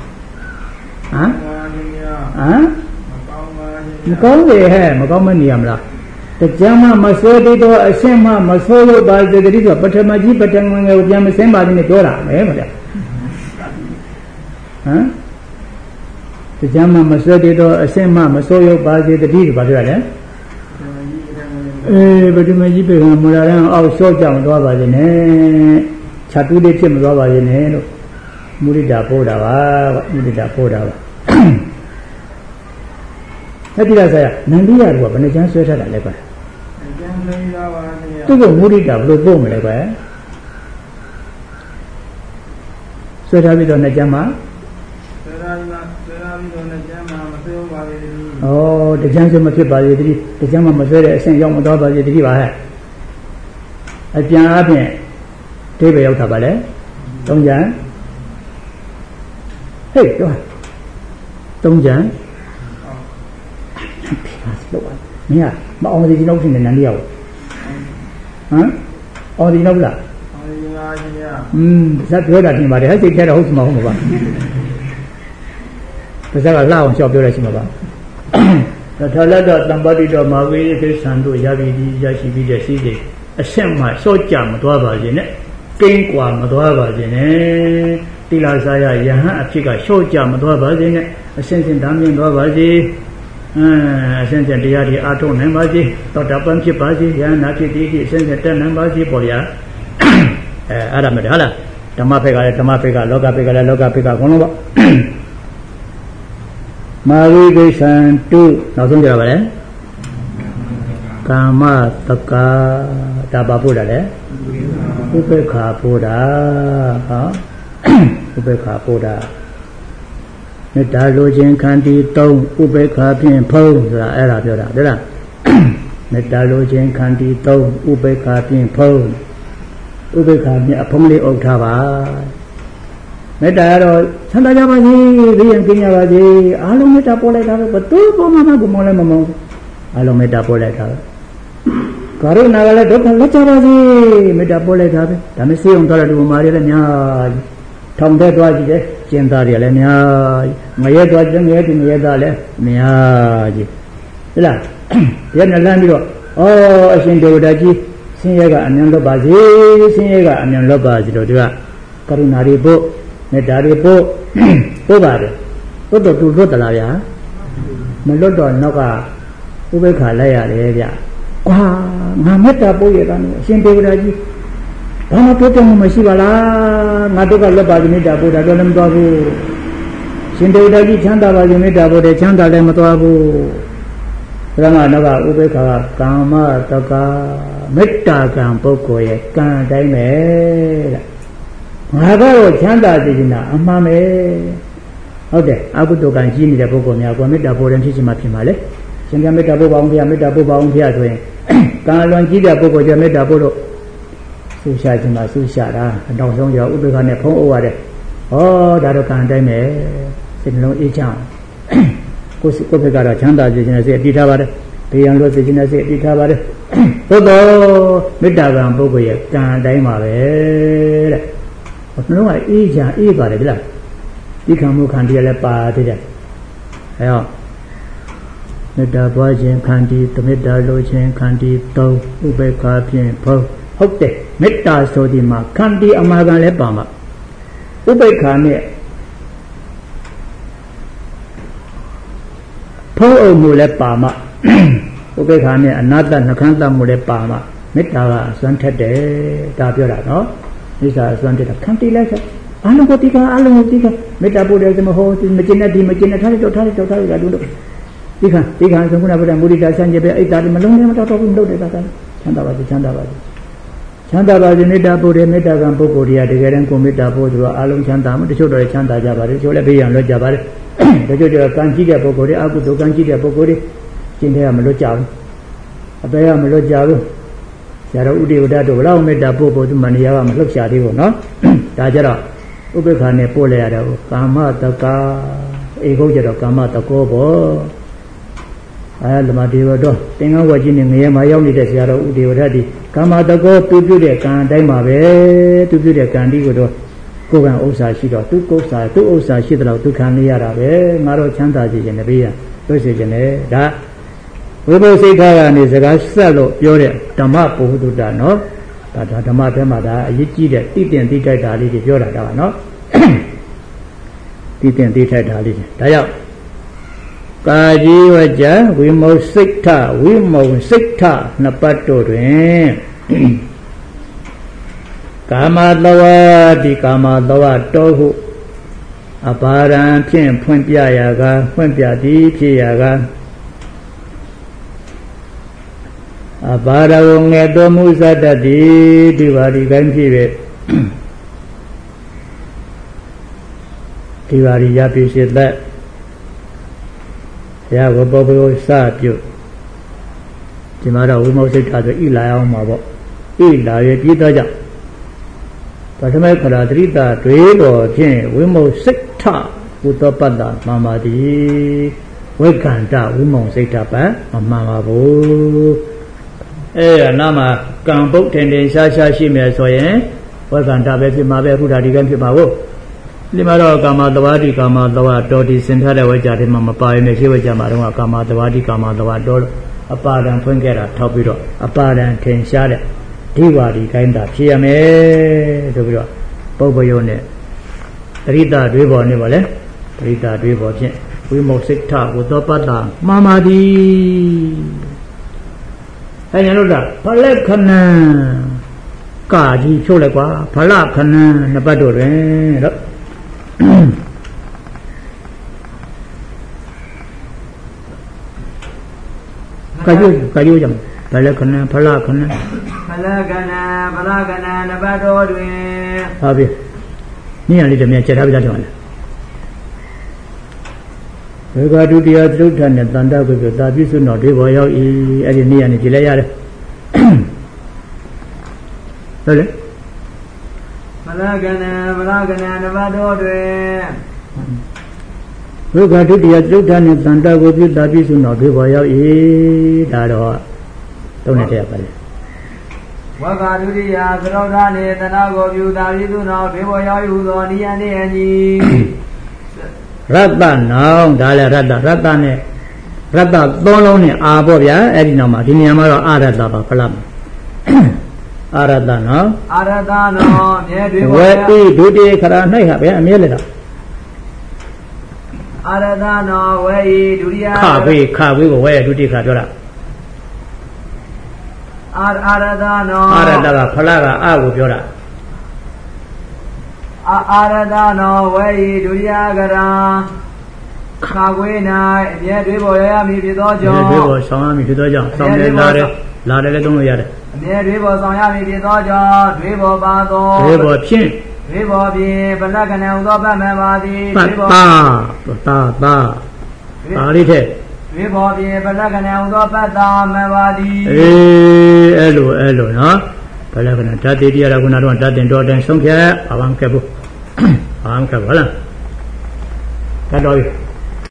မကောင်းလေဟဲ့မကောင်းမနေရမလားတရားမှမဆွဲသေးတော့အရှင်းမှမဆုံးရပါစေတတိဆိုပထမကြီးပထမငယ်ကိုပြန်မစင်းပါသေးနဲ့ပြောတာမဲမလားဟမ်တရားမှမဆွဲသေးတော့အရှင်းမှမဆုံးရပါစေတတိဆိုဘာပြောရလဲပထမကြီးပေကမူလာတဲ့အောက်လျှော့ကြမသွားပါစေနဲ့ခြာတူးလေးဖြစ်မသွားပါစေနဲ့လို့မုဒိတာပို့တာပါမုဒိတာပို့တာပါအဲ့ဒီလားဆရာနန္ဒီရကဘယ်နှချမ်းဆွဲထားတာလဲကွာကျမ်းဆွဲရပါဗျာသူကမုဒိတာဘယ်လိုပို့မလဲကွာဆွဲထားပြီးတော့နှစ်ချမ်းမှာဆွဲထားပြီးတော့နှစ်ချမ်းမှာမဆွဲပါဘူးဩတကြမ်းဆွဲမဖြစ်ပါစေတည်းတကြမ်းမှမဆွဲတဲ့အဆင့်ရောက်မသွားပါစေတည်းပါဟဲ့အကျမ်းအပြင်ဒိဗေရောက်တာပါလေသုံးချမ်းဟေးတော့သုံးချမ်းမင်းကမအောင်စီနောက်ဖြစ်နေနန်းလေးရောက်ဟမ်အောင်စီနောက်လားအောင်စီပါရှင်ဗျာဇက်ပြောတာတင်ပါတယ်ဟဲ့စိတ်ထဲတော့ဟုတ်မှာဟုတ်မှာပါဇက်ကလှအောင်လျှောက်ပြောရရှိမှာပါထာလတ္တတံပတ္တိတော်မာဝိသေသံတို့ရပြီရရှိပြီးတဲ့ရှိတဲ့အဆက်မှစော့ကြမသွားပါစေနဲ့ကိန်းကွာမသွားပါစေနဲ့တိလာစာယယဟန်အဖြစ်ကစော့ကြမသွားပါစေနဲ့အစဉ်စဉ်ဓာမြင်သွားပါစေအစဉ်စဉ်တရားတွေအားထုတ်နိုင်ပါစေသောတာပန်ဖြစ်ပါစေယဟနာဖြစ်သည်အစဉ်စဉ်တက်နိုင်ပါစေပေါ့ဗျာအဲ့ဒါမှဟုတ်လားဓမ္မဘက်ကလည်းဓမ္မဘက်ကလောကဘက်ကလည်းလောကဘက်ကအကုန်လုံးပေါ့မာဝိကိစ္ဆန္တုနောက်ဆုံးကြပါလေကာမတက္ကာဒါပါဖို့တာလေဥပေက္ခာဖို့တာဟောဥပေက္ခာဖို့တာမေတ္တာလိုခြင်းခန္တီ3ဥပေက္ခာဖြင့်ဖုံးဆိုတာအဲ့ဒါပြောတာဟုတ်လားမေတ္တာလိုခြင်းခန္တီ3ဥပေက္ခာဖြင့်ဖုံးဥပေက္ခာဖြင့်အဖုံးလေးအုပ်ထားပါမေတ္တာကတော့ချမ်းသာကြပါစေဘေးရန်ကင်းကြပါစေအားလုံးမေတ္တာပို့လိုက်တာတော့ဘသူပေါ်မှာကိုမောလည်းမမောအားလုံးမေတ္တာပို့လိုက်တာကရုဏာကလည်းဒုက္ခလက်ကြပါစေမေတ္တာပို့လိုက်တာပဲဒါမဲ့စေအောင်သွားတဲ့လူမာတွေလည်းများကြီးထောင်တဲ့သွားကြည့်တယ်ကျင်သားတွေလည်းများကြီးငရဲသွားကြည့်ငရဲဒီငရဲသားလည်းများကြီးဟုတ်လားရနဲ့လမ်းပြီးတော့အရှင်ဒေဝတာကြီးဆင်းရဲကအမြန်လွတ်ပါစေဆင်းရဲကအမြန်လွတ်ပါစေတော့သူကကရုဏာတွေပို့မေတ္တာတွေပို့ပါတယ်ပို့တော့သူလွတ်သလားဗျာမလွတ်တော့နောက်ကဥပိ္ပခာလိုက်ရတယ်ဗျကွာငါမေတ္တာပို့ရတာနဲ့အရှင်ဒေဝတာကြီးဘာမှတိုးတက်မှုမရှိပါလားငါတို့ကလက်ပါမေတ္တာပို့တာတော့လည်းမသွားဘူးရှင်တေဝတာကြီးချမ်းသာပါစေမေတ္တာပို့တယ်ချမ်းသာလည်းမသွားဘူးဘုရားနောက်ကဥပေက္ခကကာမတက္ကမေတ္တာကံပုဂ္ဂိုလ်ရဲ့ကံတိုင်းပဲတဲ့ငါကတော့ချမ်းသာစေချင်တာအမှန်ပဲဟုတ်တယ်အကုသိုလ်ကံကြီးနေတဲ့ပုဂ္ဂိုလ်များကမေတ္တာပို့တယ်ဖြစ်ချင်မှဖြစ်ပါလေရှင်ကမေတ္တာပို့ပါအောင်ဘုရားမေတ္တာပို့ပါအောင်ဘုရားဆိုရင်ကံလွန်ကြီးတဲ့ပုဂ္ဂိုလ်ကျမေတ္တာပို့လို့ဆူရှာခြင်းမှာဆူရှာတာအတောင်ဆုံးကြောဥပေက္ခနဲ့ဖုံးအုပ်ရတယ်ဟောဒါတော့ကံတိုင်းပဲစိတ်နှလုံးအေးချမ်းကိုယ်ဘက်ကတော့ချမ်းသာစေခြင်းနဲ့စိတ်အတိထားပါတယ်ဘေးရန်လို့စေခြင်းနဲ့စိတ်အတိထားပါတယ်သို့တော့မေတ္တာကံပုဂ္ဂိုလ်ရဲ့ကံတိုင်းပါပဲတဲ့နှလုံးကအေးချမ်းအေးပါတယ်ဗျာဒီခံမှုခံတရားလည်းပါသေးတယ်အဲတော့မေတ္တာပွားခြင်းခန္တီတမေတ္တာလိုခြင်းခန္တီသုံးဥပေက္ခဖြင့်ဘုံဟုတ်တယ်မေတ္တာဆိုဒီမှာခန္တီအမှားကလည်းပါမှာဥပေက္ခနဲ့ဖုံးအုပ်မှုလည်းပါမှာဥပေက္ခနဲ့အနာတ္တနှခမ်းတတ်မှုလည်းပါမှာမေတ္တာကအစွမ်းထက်တယ်ဒါပြောတာနော်မေတ္တာအစွမ်းထက်တာခန္တီလည်းဆက်အလုံးကိုတိကအလုံးကိုတိကမေတ္တာပို့တယ်ဆိုမဟုတ်မကျင်တဲ့ဒီမကျင်တဲ့ထားလိုက်တော့ထားလိုက်တော့ထားလိုက်တာတို့ဒီခံဆိုခုနကပြောတဲ့မုဒိတာဆန်းကျပဲအဲ့ဒါဒီမလုံးနဲ့မတော်တော့ဘူးလုပ်တယ်ဒါကချမ်းသာပါစေချမ်းသာပါစေချမ်းသာပါစေမေတ္တာပို့တယ်မေတ္တာကံပုဂ္ဂိုလ်တွေကတကယ်တမ်းကိုမေတ္တာပို့သူကအလုံးချမ်းသာမှတချို့တော့ချမ်းသာကြပါတယ်တချို့လည်းဘေးရန်လွတ်ကြပါတယ်တချို့ကျတော့ကံကြီးတဲ့ပုဂ္ဂိုလ်တွေအကုသိုလ်ကံကြီးတဲ့ပုဂ္ဂိုလ်တွေကျင့်တဲ့ကမလွတ်ကြဘူးအပေကမလွတ်ကြဘူးဆရာတော်ဥဒေဝဒတို့ဘလောက်မေတ္တာပို့ဖို့သူမဏိယာကမလှုပ်ရှားသေးဘူးနော်ဒါကြတော့ဥပေက္ခနဲ့ပို့လိုက်ရတော့ကာမတက္ကဧကုတ်ကျတော့ကာမတကောပေါ့ဓမ္မဒေဝတော်သင်္ကန်းဝကြီးနဲ့ငရဲမှာရောက်နေတဲ့ဆရာတော်ဥဒေဝဒတိကာမတကောသူပြုတဲ့ကံအတိုင်းပါပဲသူပြုတဲ့ကံဒီကိုတော့ကိုယ်ကံဥစ္စာရှိတော့သူဥစ္စာရှိတဲ့တော့သူခံနေရတာပဲငါတော့ချမ်းသာစေခြင်းနဲ့ဘေးရလွတ်စေခြင်းနဲ့ဒါဝိဘုစိတ်ထားကနေစကားဆက်လို့ပြောတဲ့ဓမ္မပုဟ္တုတနော်ဒါဓမ္မထဲမှာဒါအရေးကြီးတဲ့တိတင်တိထိုက်တာလေးတွေပြောတာဒါပါနော်တိတင်တိထိုက်တာလေးဒါကြောင့်ကာကြီးဝကြဝိမုစိတ်ထဝိမုံစိတ်ထနှစ်ပတ်တို့တွင်ကာမတဝတိကာမတဝတောဟုအပါရံဖြင့်ဖွင့်ပြရာကဖွင့်ပြသည်ဖြစ်ရာကအပါရဝငယ်တော်မူသတ္တတိဒီပါဒီကိုင်းဖြစ်ပဲဒီပါဒီရပြည့်စေသက်ဘုရားကိုပုပ္ပယောစပြုဒီမှာတော့ဝိမုစိတ်ထားဆိုဣလာအောင်မှာပေါ့ဣလာရဲ့ပြီးတော့ကြောင့်ပထမခရာတရိတာတွေတော်ဖြင့်ဝိမုစိတ်ထကုသောပတ္တမမတိဝိကန္တဝိမုစိတ်ထပံမမှန်ပါဘူးအဲ့ဒါနာမှာကံပုတ်ထင်ထင်ရှားရှားရှိမယ်ဆိုရင်ဝိကန္တပဲဖြစ်မှာပဲအခုဒါဒီကံဖြစ်မှာကိုဒီမှာတော့ကာမတဝတိကာမတဝတော်ဒီစင်ထားတဲ့ဝိကြတဲ့မှာမပါရင်လည်းရှိဝိကြမှာတော့ကာမတဝတိကာမတဝတော်အပါဒံဖွင့်ခဲ့တာထောက်ပြီးတော့အပါဒံထင်ရှားတဲ့ဒီဝါဒီကိုင်းတာဖြစ်ရမယ်ဆိုပြီးတော့ပုပ္ပယောနဲ့ပရိသတွေးပေါ်နေပါလေပရိသတွေးပေါ်ဖြင့်ဝိမုစိတ်ထကိုသောပတ္တမာမာတိအဲ့ညာလို့လားဖလက်ခဏံကာကြီးဖြုတ်လိုက်ကွာဖလခဏံနှစ်ပတ်တို့တွင်တော့ကာကြီးကြောင့်ဖလခဏံဖလခဏံနဘတော်တွင်ဟုတ်ပြီနည်းရလေးတည်းမြန်ချက်ထားပြကြတယ်မလားဝေကဒုတိယသုဒ္ဓနဲ့တန်တကိုပြတာပြည့်စုံတော်ဒီဘောရောက်ဤအဲ့ဒီနည်းရနေကြည့်လိုက်ရတယ်ဟုတ်လေဖလကဏနဘတော်တွင်ဝေကဒုတိယသုဒ္ဓနဲ့တန်တကိုပြတာပြည့်စုံတော်ဒီဘောရောက်ဤဒါတော့သုံးနဲ့တည်းပါလေဝဂါဒုတိယသရောဓာနေတနာကိုပြုတာပြည့်စုံတော်ဘေဘောရောက်ဟုသောနိယနေအညီရတ္တနောင်ဒါလည်းရတ္တနဲ့ရတ္တသုံးလုံးနဲ့အာပေါ့ဗျာအဲ့ဒီနောက်မှာဒီနေရာမှာတော့အာရတ္တပါဖလားအာရတ္တနောမြဲတွေဝေတိဒုတိယခရာ၌ဟာဗျာအမြဲလေတော့အာရတ္တနောဝေဤဒုတိယခဝေကိုဝေဒုတိယခပြောတာအာရတ္တကဖလားကအာကိုပြောတာ Aradano way Duriagara Kawina, yet we were me with Ojo. Some to Dojo, some Lade don't yet. Yet we was on Yami with Ojo, Rivo Bado, Rivo Chin, Rivo be Balagan and Dobamadi, Ta, Parite. Rivo be Balagan and Dobamadi. Hello, no? Palagan, Tati, Laguna, Tati, and Dot and Sonka, Avam Cabu. Avam Cabala. That all.